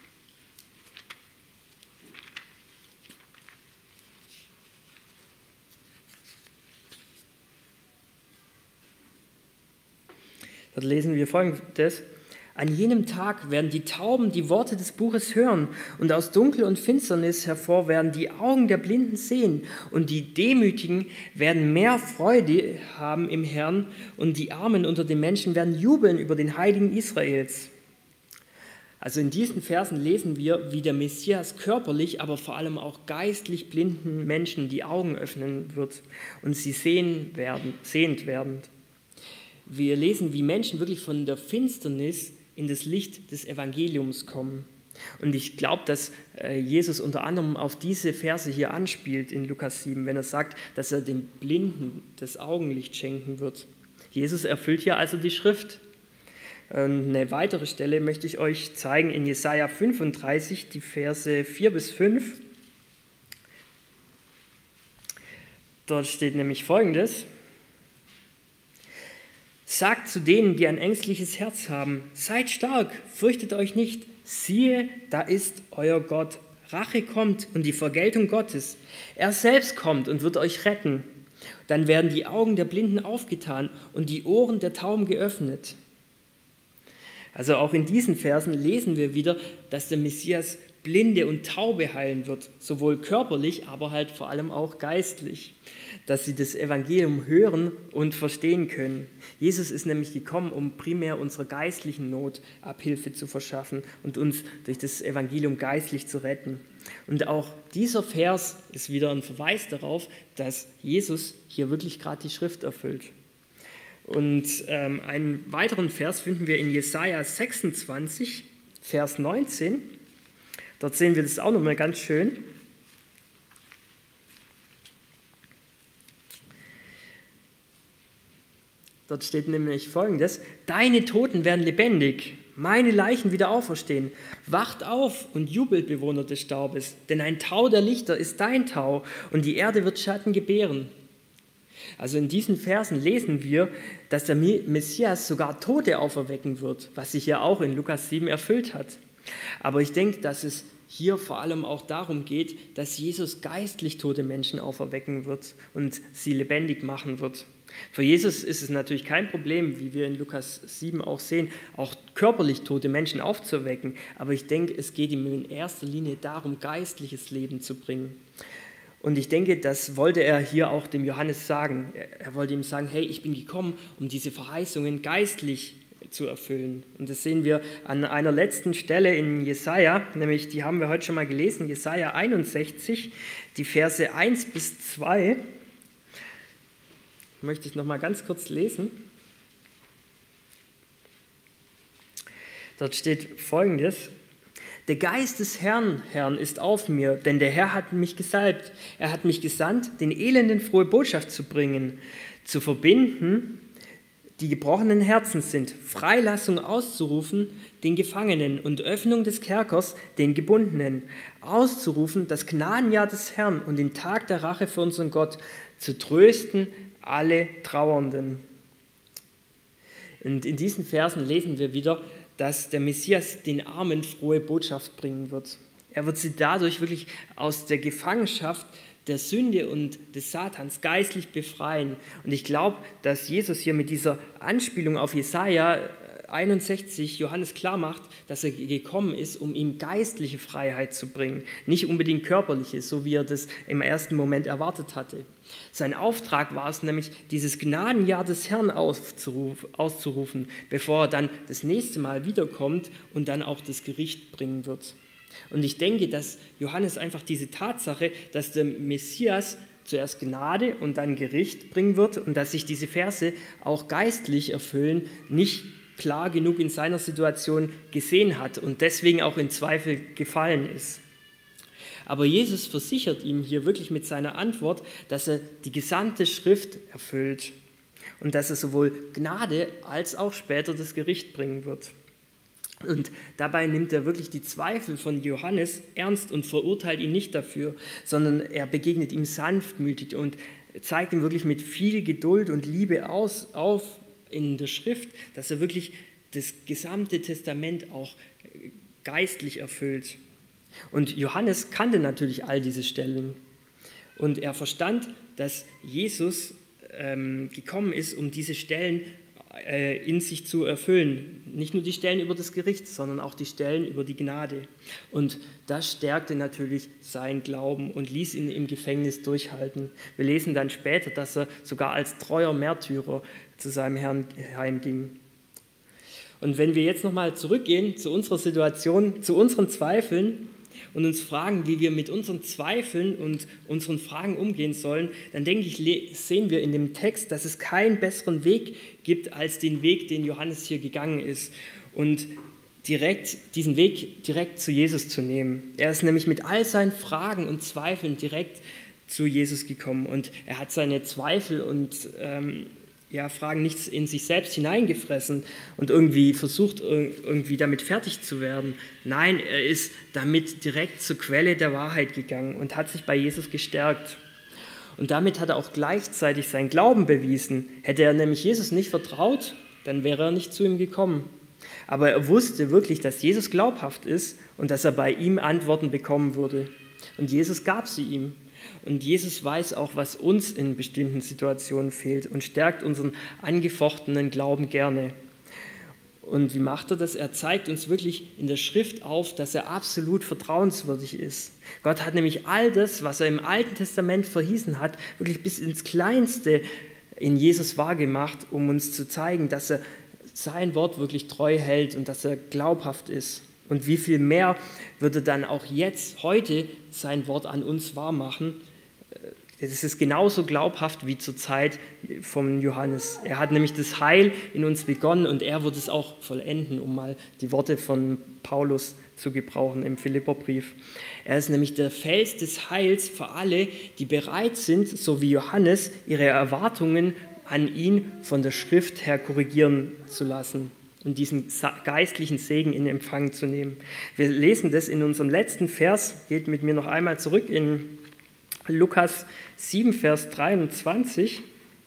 Dort lesen wir Folgendes: An jenem Tag werden die Tauben die Worte des Buches hören und aus Dunkel und Finsternis hervor werden die Augen der Blinden sehen und die Demütigen werden mehr Freude haben im Herrn und die Armen unter den Menschen werden jubeln über den Heiligen Israels. Also in diesen Versen lesen wir, wie der Messias körperlich, aber vor allem auch geistlich blinden Menschen die Augen öffnen wird und sie sehend werden. Wir lesen, wie Menschen wirklich von der Finsternis in das Licht des Evangeliums kommen. Und ich glaube, dass Jesus unter anderem auf diese Verse hier anspielt in Lukas 7, wenn er sagt, dass er den Blinden das Augenlicht schenken wird. Jesus erfüllt hier also die Schrift. Eine weitere Stelle möchte ich euch zeigen in Jesaja 35, die Verse 4 bis 5. Dort steht nämlich Folgendes: Sagt zu denen, die ein ängstliches Herz haben, seid stark, fürchtet euch nicht, siehe, da ist euer Gott. Rache kommt und die Vergeltung Gottes. Er selbst kommt und wird euch retten. Dann werden die Augen der Blinden aufgetan und die Ohren der Tauben geöffnet. Also auch in diesen Versen lesen wir wieder, dass der Messias Blinde und Taube heilen wird, sowohl körperlich, aber halt vor allem auch geistlich, dass sie das Evangelium hören und verstehen können. Jesus ist nämlich gekommen, um primär unserer geistlichen Not Abhilfe zu verschaffen und uns durch das Evangelium geistlich zu retten. Und auch dieser Vers ist wieder ein Verweis darauf, dass Jesus hier wirklich gerade die Schrift erfüllt. Und einen weiteren Vers finden wir in Jesaja 26, Vers 19. Dort sehen wir das auch nochmal ganz schön. Dort steht nämlich Folgendes: Deine Toten werden lebendig, meine Leichen wieder auferstehen. Wacht auf und jubelt, Bewohner des Staubes, denn ein Tau der Lichter ist dein Tau und die Erde wird Schatten gebären. Also in diesen Versen lesen wir, dass der Messias sogar Tote auferwecken wird, was sich ja auch in Lukas 7 erfüllt hat. Aber ich denke, dass es hier vor allem auch darum geht, dass Jesus geistlich tote Menschen auferwecken wird und sie lebendig machen wird. Für Jesus ist es natürlich kein Problem, wie wir in Lukas 7 auch sehen, auch körperlich tote Menschen aufzuwecken. Aber ich denke, es geht ihm in erster Linie darum, geistliches Leben zu bringen. Und ich denke, das wollte er hier auch dem Johannes sagen. Er wollte ihm sagen, hey, ich bin gekommen, um diese Verheißungen geistlich zu erfüllen. Und das sehen wir an einer letzten Stelle in Jesaja, nämlich die haben wir heute schon mal gelesen, Jesaja 61, die Verse 1 bis 2. Möchte ich noch mal ganz kurz lesen. Dort steht Folgendes: Der Geist des Herrn ist auf mir, denn der Herr hat mich gesalbt. Er hat mich gesandt, den Elenden frohe Botschaft zu bringen, zu verbinden, die gebrochenen Herzen sind, Freilassung auszurufen den Gefangenen und Öffnung des Kerkers den Gebundenen, auszurufen das Gnadenjahr des Herrn und den Tag der Rache für unseren Gott, zu trösten alle Trauernden. Und in diesen Versen lesen wir wieder, dass der Messias den Armen frohe Botschaft bringen wird. Er wird sie dadurch wirklich aus der Gefangenschaft der Sünde und des Satans geistlich befreien. Und ich glaube, dass Jesus hier mit dieser Anspielung auf Jesaja 61 Johannes klar macht, dass er gekommen ist, um ihm geistliche Freiheit zu bringen, nicht unbedingt körperliche, so wie er das im ersten Moment erwartet hatte. Sein Auftrag war es nämlich, dieses Gnadenjahr des Herrn auszurufen, bevor er dann das nächste Mal wiederkommt und dann auch das Gericht bringen wird. Und ich denke, dass Johannes einfach diese Tatsache, dass der Messias zuerst Gnade und dann Gericht bringen wird und dass sich diese Verse auch geistlich erfüllen, nicht klar genug in seiner Situation gesehen hat und deswegen auch in Zweifel gefallen ist. Aber Jesus versichert ihm hier wirklich mit seiner Antwort, dass er die gesamte Schrift erfüllt und dass er sowohl Gnade als auch später das Gericht bringen wird. Und dabei nimmt er wirklich die Zweifel von Johannes ernst und verurteilt ihn nicht dafür, sondern er begegnet ihm sanftmütig und zeigt ihm wirklich mit viel Geduld und Liebe auf in der Schrift, dass er wirklich das gesamte Testament auch geistlich erfüllt. Und Johannes kannte natürlich all diese Stellen und er verstand, dass Jesus gekommen ist, um diese Stellen in sich zu erfüllen. Nicht nur die Stellen über das Gericht, sondern auch die Stellen über die Gnade. Und das stärkte natürlich seinen Glauben und ließ ihn im Gefängnis durchhalten. Wir lesen dann später, dass er sogar als treuer Märtyrer zu seinem Herrn heimging. Und wenn wir jetzt nochmal zurückgehen zu unserer Situation, zu unseren Zweifeln und uns fragen, wie wir mit unseren Zweifeln und unseren Fragen umgehen sollen, dann denke ich, sehen wir in dem Text, dass es keinen besseren Weg gibt als den Weg, den Johannes hier gegangen ist und diesen Weg direkt zu Jesus zu nehmen. Er ist nämlich mit all seinen Fragen und Zweifeln direkt zu Jesus gekommen und er hat seine Zweifel und Fragen nichts in sich selbst hineingefressen und irgendwie versucht, irgendwie damit fertig zu werden. Nein, er ist damit direkt zur Quelle der Wahrheit gegangen und hat sich bei Jesus gestärkt. Und damit hat er auch gleichzeitig seinen Glauben bewiesen. Hätte er nämlich Jesus nicht vertraut, dann wäre er nicht zu ihm gekommen. Aber er wusste wirklich, dass Jesus glaubhaft ist und dass er bei ihm Antworten bekommen würde. Und Jesus gab sie ihm. Und Jesus weiß auch, was uns in bestimmten Situationen fehlt und stärkt unseren angefochtenen Glauben gerne. Und wie macht er das? Er zeigt uns wirklich in der Schrift auf, dass er absolut vertrauenswürdig ist. Gott hat nämlich all das, was er im Alten Testament verheißen hat, wirklich bis ins Kleinste in Jesus wahrgemacht, um uns zu zeigen, dass er sein Wort wirklich treu hält und dass er glaubhaft ist. Und wie viel mehr würde dann auch jetzt, heute, sein Wort an uns wahrmachen? Es ist genauso glaubhaft wie zur Zeit von Johannes. Er hat nämlich das Heil in uns begonnen und er wird es auch vollenden, um mal die Worte von Paulus zu gebrauchen im Philipperbrief. Er ist nämlich der Fels des Heils für alle, die bereit sind, so wie Johannes, ihre Erwartungen an ihn von der Schrift her korrigieren zu lassen und diesen geistlichen Segen in Empfang zu nehmen. Wir lesen das in unserem letzten Vers, geht mit mir noch einmal zurück in Lukas 7, Vers 23.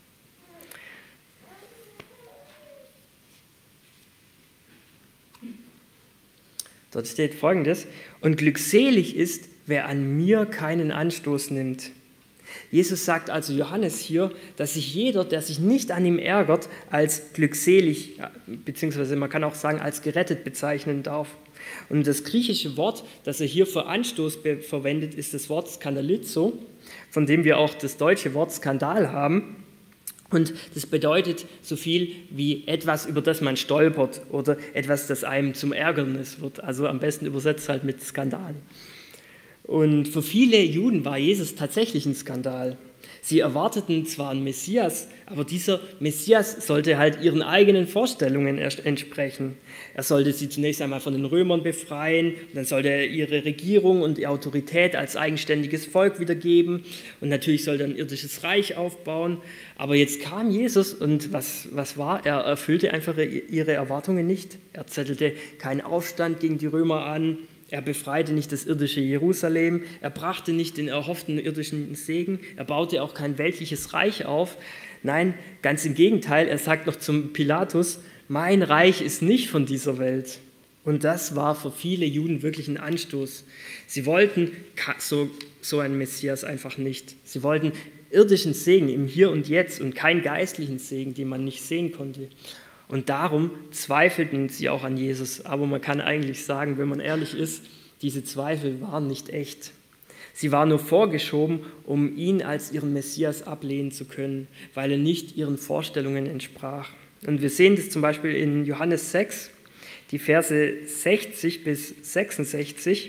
Dort steht Folgendes: Und glückselig ist, wer an mir keinen Anstoß nimmt. Jesus sagt also Johannes hier, dass sich jeder, der sich nicht an ihm ärgert, als glückselig, beziehungsweise man kann auch sagen, als gerettet bezeichnen darf. Und das griechische Wort, das er hier für Anstoß verwendet, ist das Wort Skandalizo, von dem wir auch das deutsche Wort Skandal haben. Und das bedeutet so viel wie etwas, über das man stolpert oder etwas, das einem zum Ärgernis wird. Also am besten übersetzt halt mit Skandal. Und für viele Juden war Jesus tatsächlich ein Skandal. Sie erwarteten zwar einen Messias, aber dieser Messias sollte halt ihren eigenen Vorstellungen entsprechen. Er sollte sie zunächst einmal von den Römern befreien, dann sollte er ihre Regierung und die Autorität als eigenständiges Volk wiedergeben und natürlich sollte er ein irdisches Reich aufbauen. Aber jetzt kam Jesus und was war? Er erfüllte einfach ihre Erwartungen nicht. Er zettelte keinen Aufstand gegen die Römer an. Er befreite nicht das irdische Jerusalem, er brachte nicht den erhofften irdischen Segen, er baute auch kein weltliches Reich auf. Nein, ganz im Gegenteil, er sagt noch zum Pilatus, mein Reich ist nicht von dieser Welt. Und das war für viele Juden wirklich ein Anstoß. Sie wollten so einen Messias einfach nicht. Sie wollten irdischen Segen im Hier und Jetzt und keinen geistlichen Segen, den man nicht sehen konnte. Und darum zweifelten sie auch an Jesus. Aber man kann eigentlich sagen, wenn man ehrlich ist, diese Zweifel waren nicht echt. Sie waren nur vorgeschoben, um ihn als ihren Messias ablehnen zu können, weil er nicht ihren Vorstellungen entsprach. Und wir sehen das zum Beispiel in Johannes 6, die Verse 60 bis 66.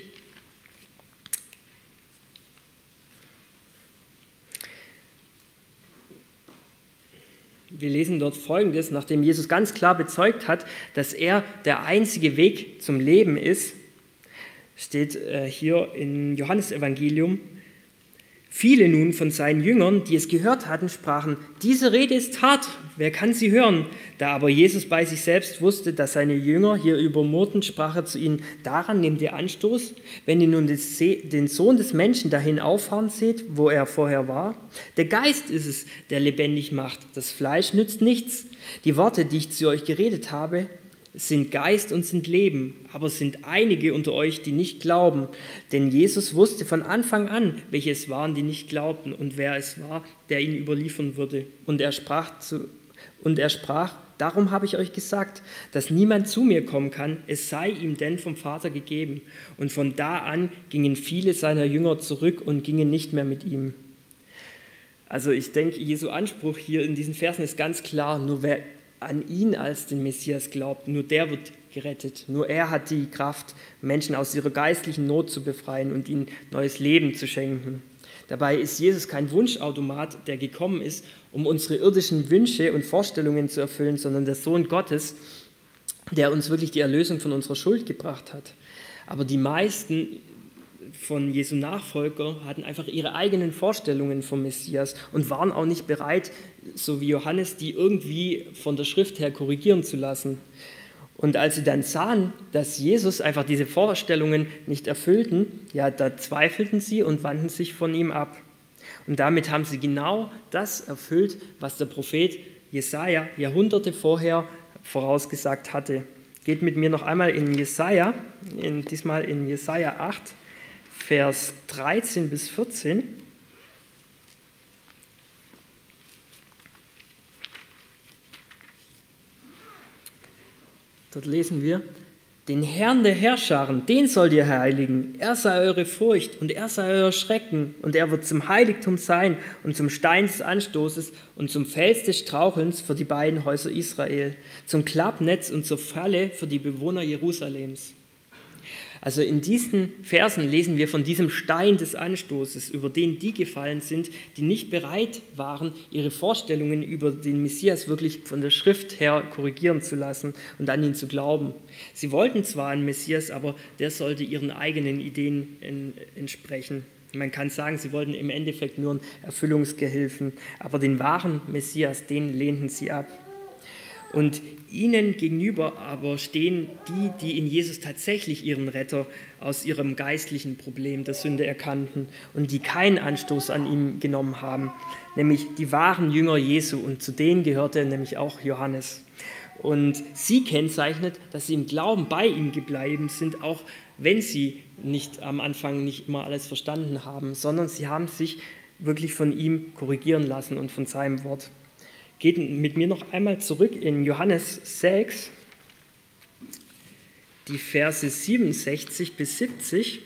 Wir lesen dort Folgendes: Nachdem Jesus ganz klar bezeugt hat, dass er der einzige Weg zum Leben ist, steht hier im Johannesevangelium: Viele nun von seinen Jüngern, die es gehört hatten, sprachen, diese Rede ist hart, wer kann sie hören? Da aber Jesus bei sich selbst wusste, dass seine Jünger hier übermurrten, sprach er zu ihnen, daran nehmt ihr Anstoß, wenn ihr nun den Sohn des Menschen dahin auffahren seht, wo er vorher war. Der Geist ist es, der lebendig macht, das Fleisch nützt nichts. Die Worte, die ich zu euch geredet habe, sind Geist und sind Leben, aber es sind einige unter euch, die nicht glauben. Denn Jesus wusste von Anfang an, welche es waren, die nicht glaubten und wer es war, der ihn überliefern würde. Und er sprach, darum habe ich euch gesagt, dass niemand zu mir kommen kann, es sei ihm denn vom Vater gegeben. Und von da an gingen viele seiner Jünger zurück und gingen nicht mehr mit ihm. Also ich denke, Jesu Anspruch hier in diesen Versen ist ganz klar, nur wer an ihn als den Messias glaubt, nur der wird gerettet. Nur er hat die Kraft, Menschen aus ihrer geistlichen Not zu befreien und ihnen neues Leben zu schenken. Dabei ist Jesus kein Wunschautomat, der gekommen ist, um unsere irdischen Wünsche und Vorstellungen zu erfüllen, sondern der Sohn Gottes, der uns wirklich die Erlösung von unserer Schuld gebracht hat. Aber die meisten von Jesu Nachfolger hatten einfach ihre eigenen Vorstellungen vom Messias und waren auch nicht bereit, so wie Johannes, die irgendwie von der Schrift her korrigieren zu lassen. Und als sie dann sahen, dass Jesus einfach diese Vorstellungen nicht erfüllten, ja, da zweifelten sie und wandten sich von ihm ab. Und damit haben sie genau das erfüllt, was der Prophet Jesaja Jahrhunderte vorher vorausgesagt hatte. Geht mit mir noch einmal in Jesaja, diesmal in Jesaja 8, Vers 13 bis 14. Dort lesen wir: Den Herrn der Herrscharen, den sollt ihr heiligen. Er sei eure Furcht und er sei euer Schrecken. Und er wird zum Heiligtum sein und zum Stein des Anstoßes und zum Fels des Strauchelns für die beiden Häuser Israel, zum Klappnetz und zur Falle für die Bewohner Jerusalems. Also in diesen Versen lesen wir von diesem Stein des Anstoßes, über den die gefallen sind, die nicht bereit waren, ihre Vorstellungen über den Messias wirklich von der Schrift her korrigieren zu lassen und an ihn zu glauben. Sie wollten zwar einen Messias, aber der sollte ihren eigenen Ideen entsprechen. Man kann sagen, sie wollten im Endeffekt nur einen Erfüllungsgehilfen, aber den wahren Messias, den lehnten sie ab. Und ihnen gegenüber aber stehen die in Jesus tatsächlich ihren Retter aus ihrem geistlichen Problem der Sünde erkannten und die keinen Anstoß an ihm genommen haben, nämlich die wahren Jünger Jesu, und zu denen gehörte nämlich auch Johannes. Und sie kennzeichnet, dass sie im Glauben bei ihm geblieben sind, auch wenn sie nicht am Anfang nicht immer alles verstanden haben, sondern sie haben sich wirklich von ihm korrigieren lassen und von seinem Wort. Geht mit mir noch einmal zurück in Johannes 6, die Verse 67 bis 70.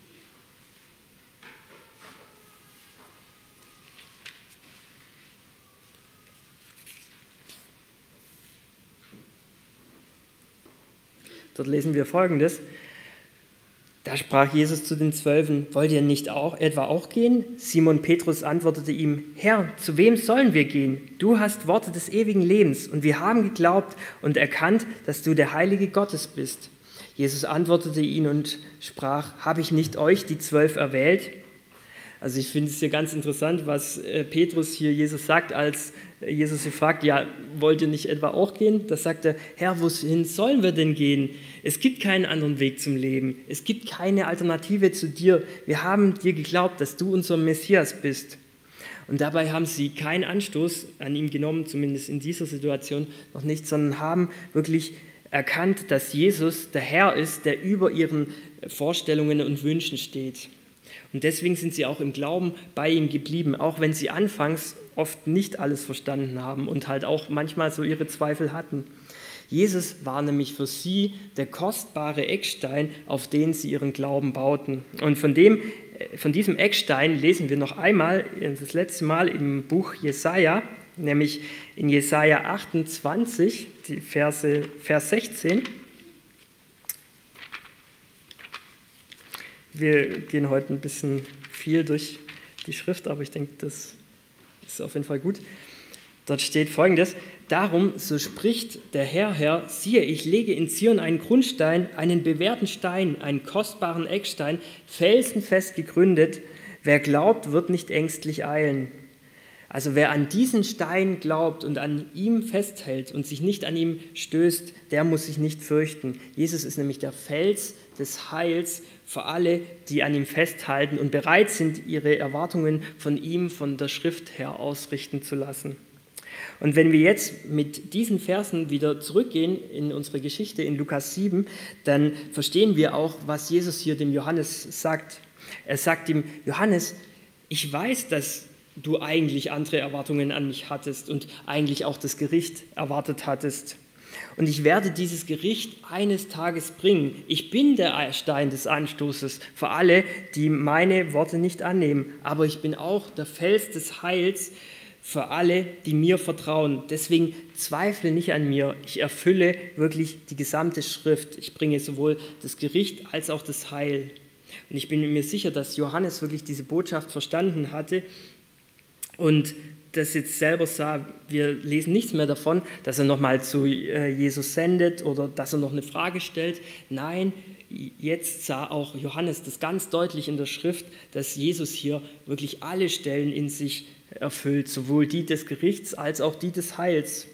Dort lesen wir Folgendes: Da sprach Jesus zu den Zwölfen: Wollt ihr nicht etwa auch gehen? Simon Petrus antwortete ihm: Herr, zu wem sollen wir gehen? Du hast Worte des ewigen Lebens, und wir haben geglaubt und erkannt, dass du der Heilige Gottes bist. Jesus antwortete ihn und sprach: Habe ich nicht euch, die 12, erwählt? Also ich finde es hier ganz interessant, was Petrus hier Jesus sagt, als Jesus sie fragt: Ja, wollt ihr nicht etwa auch gehen? Da sagt er: Herr, wohin sollen wir denn gehen? Es gibt keinen anderen Weg zum Leben. Es gibt keine Alternative zu dir. Wir haben dir geglaubt, dass du unser Messias bist. Und dabei haben sie keinen Anstoß an ihm genommen, zumindest in dieser Situation noch nicht, sondern haben wirklich erkannt, dass Jesus der Herr ist, der über ihren Vorstellungen und Wünschen steht. Und deswegen sind sie auch im Glauben bei ihm geblieben, auch wenn sie anfangs oft nicht alles verstanden haben und halt auch manchmal so ihre Zweifel hatten. Jesus war nämlich für sie der kostbare Eckstein, auf den sie ihren Glauben bauten. Und von diesem Eckstein lesen wir noch einmal, das letzte Mal im Buch Jesaja, nämlich in Jesaja 28, Vers 16. Wir gehen heute ein bisschen viel durch die Schrift, aber ich denke, das ist auf jeden Fall gut. Dort steht Folgendes: Darum, so spricht der Herr, siehe, ich lege in Zion einen Grundstein, einen bewährten Stein, einen kostbaren Eckstein, felsenfest gegründet. Wer glaubt, wird nicht ängstlich eilen. Also wer an diesen Stein glaubt und an ihm festhält und sich nicht an ihm stößt, der muss sich nicht fürchten. Jesus ist nämlich der Fels des Heils für alle, die an ihm festhalten und bereit sind, ihre Erwartungen von ihm, von der Schrift her ausrichten zu lassen. Und wenn wir jetzt mit diesen Versen wieder zurückgehen in unsere Geschichte in Lukas 7, dann verstehen wir auch, was Jesus hier dem Johannes sagt. Er sagt ihm: Johannes, ich weiß, dass du eigentlich andere Erwartungen an mich hattest und eigentlich auch das Gericht erwartet hattest. Und ich werde dieses Gericht eines Tages bringen. Ich bin der Stein des Anstoßes für alle, die meine Worte nicht annehmen. Aber ich bin auch der Fels des Heils für alle, die mir vertrauen. Deswegen zweifle nicht an mir. Ich erfülle wirklich die gesamte Schrift. Ich bringe sowohl das Gericht als auch das Heil. Und ich bin mir sicher, dass Johannes wirklich diese Botschaft verstanden hatte und das jetzt selber sah. Wir lesen nichts mehr davon, dass er nochmal zu Jesus sendet oder dass er noch eine Frage stellt. Nein, jetzt sah auch Johannes das ganz deutlich in der Schrift, dass Jesus hier wirklich alle Stellen in sich erfüllt, sowohl die des Gerichts als auch die des Heils.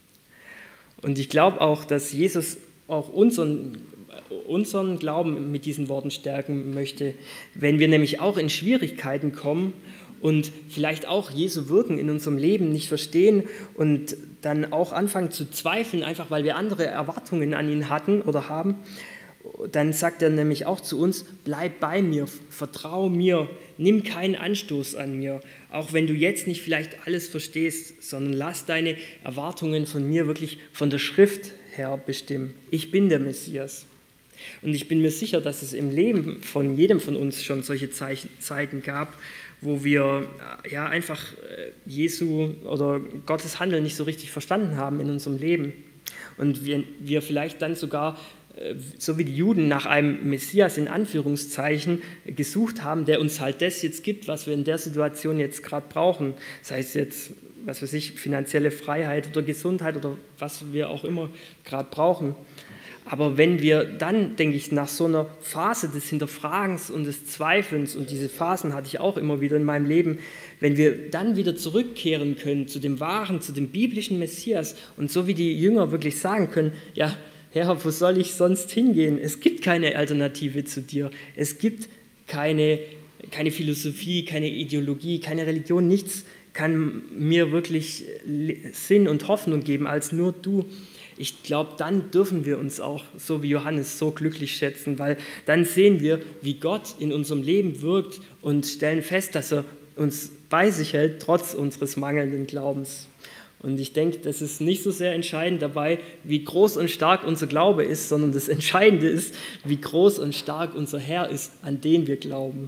Und ich glaube auch, dass Jesus auch unseren Glauben mit diesen Worten stärken möchte, wenn wir nämlich auch in Schwierigkeiten kommen und vielleicht auch Jesu Wirken in unserem Leben nicht verstehen und dann auch anfangen zu zweifeln, einfach weil wir andere Erwartungen an ihn hatten oder haben, dann sagt er nämlich auch zu uns, bleib bei mir, vertrau mir, nimm keinen Anstoß an mir, auch wenn du jetzt nicht vielleicht alles verstehst, sondern lass deine Erwartungen von mir wirklich von der Schrift her bestimmen. Ich bin der Messias. Und ich bin mir sicher, dass es im Leben von jedem von uns schon solche Zeiten gab, wo wir ja einfach Jesu oder Gottes Handeln nicht so richtig verstanden haben in unserem Leben. Und wir vielleicht dann sogar, so wie die Juden, nach einem Messias in Anführungszeichen gesucht haben, der uns halt das jetzt gibt, was wir in der Situation jetzt gerade brauchen. Sei es jetzt, was weiß ich, finanzielle Freiheit oder Gesundheit oder was wir auch immer gerade brauchen. Aber wenn wir dann, denke ich, nach so einer Phase des Hinterfragens und des Zweifelns, und diese Phasen hatte ich auch immer wieder in meinem Leben, wenn wir dann wieder zurückkehren können zu dem wahren, zu dem biblischen Messias und so wie die Jünger wirklich sagen können, ja, Herr, wo soll ich sonst hingehen? Es gibt keine Alternative zu dir. Es gibt keine Philosophie, keine Ideologie, keine Religion, nichts kann mir wirklich Sinn und Hoffnung geben als nur du. Ich glaube, dann dürfen wir uns auch, so wie Johannes, so glücklich schätzen, weil dann sehen wir, wie Gott in unserem Leben wirkt und stellen fest, dass er uns bei sich hält, trotz unseres mangelnden Glaubens. Und ich denke, das ist nicht so sehr entscheidend dabei, wie groß und stark unser Glaube ist, sondern das Entscheidende ist, wie groß und stark unser Herr ist, an den wir glauben.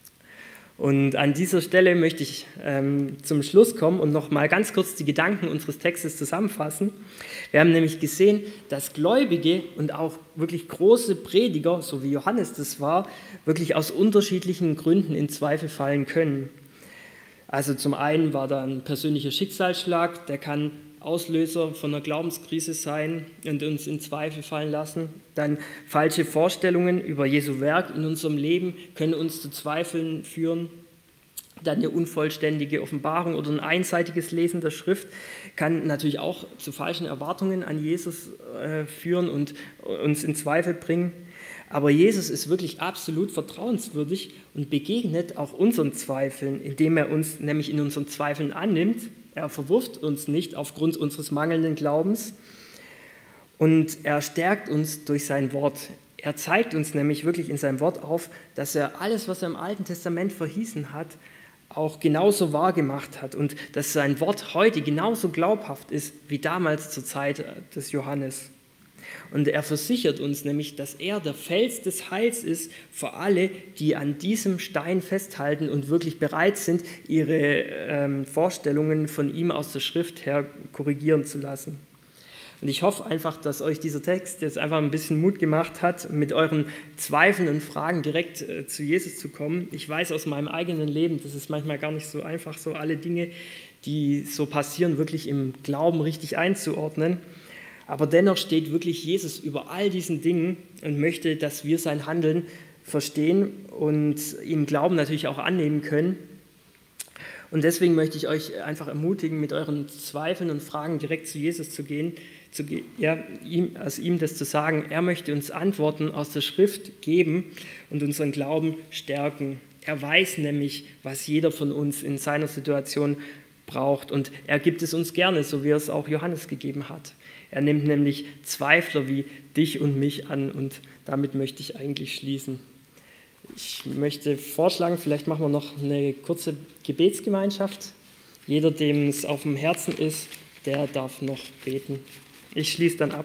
Und an dieser Stelle möchte ich zum Schluss kommen und noch mal ganz kurz die Gedanken unseres Textes zusammenfassen. Wir haben nämlich gesehen, dass Gläubige und auch wirklich große Prediger, so wie Johannes das war, wirklich aus unterschiedlichen Gründen in Zweifel fallen können. Also zum einen war da ein persönlicher Schicksalsschlag, der kann Auslöser von einer Glaubenskrise sein und uns in Zweifel fallen lassen. Dann falsche Vorstellungen über Jesu Werk in unserem Leben können uns zu Zweifeln führen. Dann eine unvollständige Offenbarung oder ein einseitiges Lesen der Schrift kann natürlich auch zu falschen Erwartungen an Jesus führen und uns in Zweifel bringen. Aber Jesus ist wirklich absolut vertrauenswürdig und begegnet auch unseren Zweifeln, indem er uns nämlich in unseren Zweifeln annimmt. Er verwirft uns nicht aufgrund unseres mangelnden Glaubens und er stärkt uns durch sein Wort. Er zeigt uns nämlich wirklich in seinem Wort auf, dass er alles, was er im Alten Testament verheißen hat, auch genauso wahr gemacht hat und dass sein Wort heute genauso glaubhaft ist wie damals zur Zeit des Johannes. Und er versichert uns nämlich, dass er der Fels des Heils ist für alle, die an diesem Stein festhalten und wirklich bereit sind, ihre Vorstellungen von ihm aus der Schrift her korrigieren zu lassen. Und ich hoffe einfach, dass euch dieser Text jetzt einfach ein bisschen Mut gemacht hat, mit euren Zweifeln und Fragen direkt zu Jesus zu kommen. Ich weiß aus meinem eigenen Leben, das ist manchmal gar nicht so einfach, so alle Dinge, die so passieren, wirklich im Glauben richtig einzuordnen. Aber dennoch steht wirklich Jesus über all diesen Dingen und möchte, dass wir sein Handeln verstehen und ihm Glauben natürlich auch annehmen können. Und deswegen möchte ich euch einfach ermutigen, mit euren Zweifeln und Fragen direkt zu Jesus zu gehen, ihm das zu sagen. Er möchte uns Antworten aus der Schrift geben und unseren Glauben stärken. Er weiß nämlich, was jeder von uns in seiner Situation braucht und er gibt es uns gerne, so wie er es auch Johannes gegeben hat. Er nimmt nämlich Zweifler wie dich und mich an und damit möchte ich eigentlich schließen. Ich möchte vorschlagen, vielleicht machen wir noch eine kurze Gebetsgemeinschaft. Jeder, dem es auf dem Herzen ist, der darf noch beten. Ich schließe dann ab.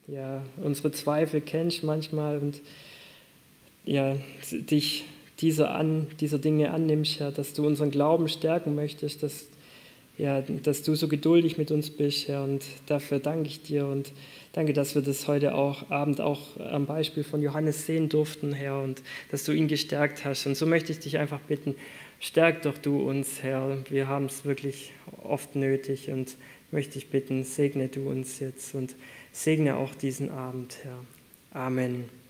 ja, unsere Zweifel kennst manchmal und ja, dich dieser Dinge annimmst, Herr, dass du unseren Glauben stärken möchtest, dass du so geduldig mit uns bist, Herr, und dafür danke ich dir und danke, dass wir das heute Abend auch am Beispiel von Johannes sehen durften, Herr, und dass du ihn gestärkt hast. Und so möchte ich dich einfach bitten, stärk doch du uns, Herr. Wir haben es wirklich oft nötig und möchte ich bitten, segne du uns jetzt und segne auch diesen Abend, Herr. Amen.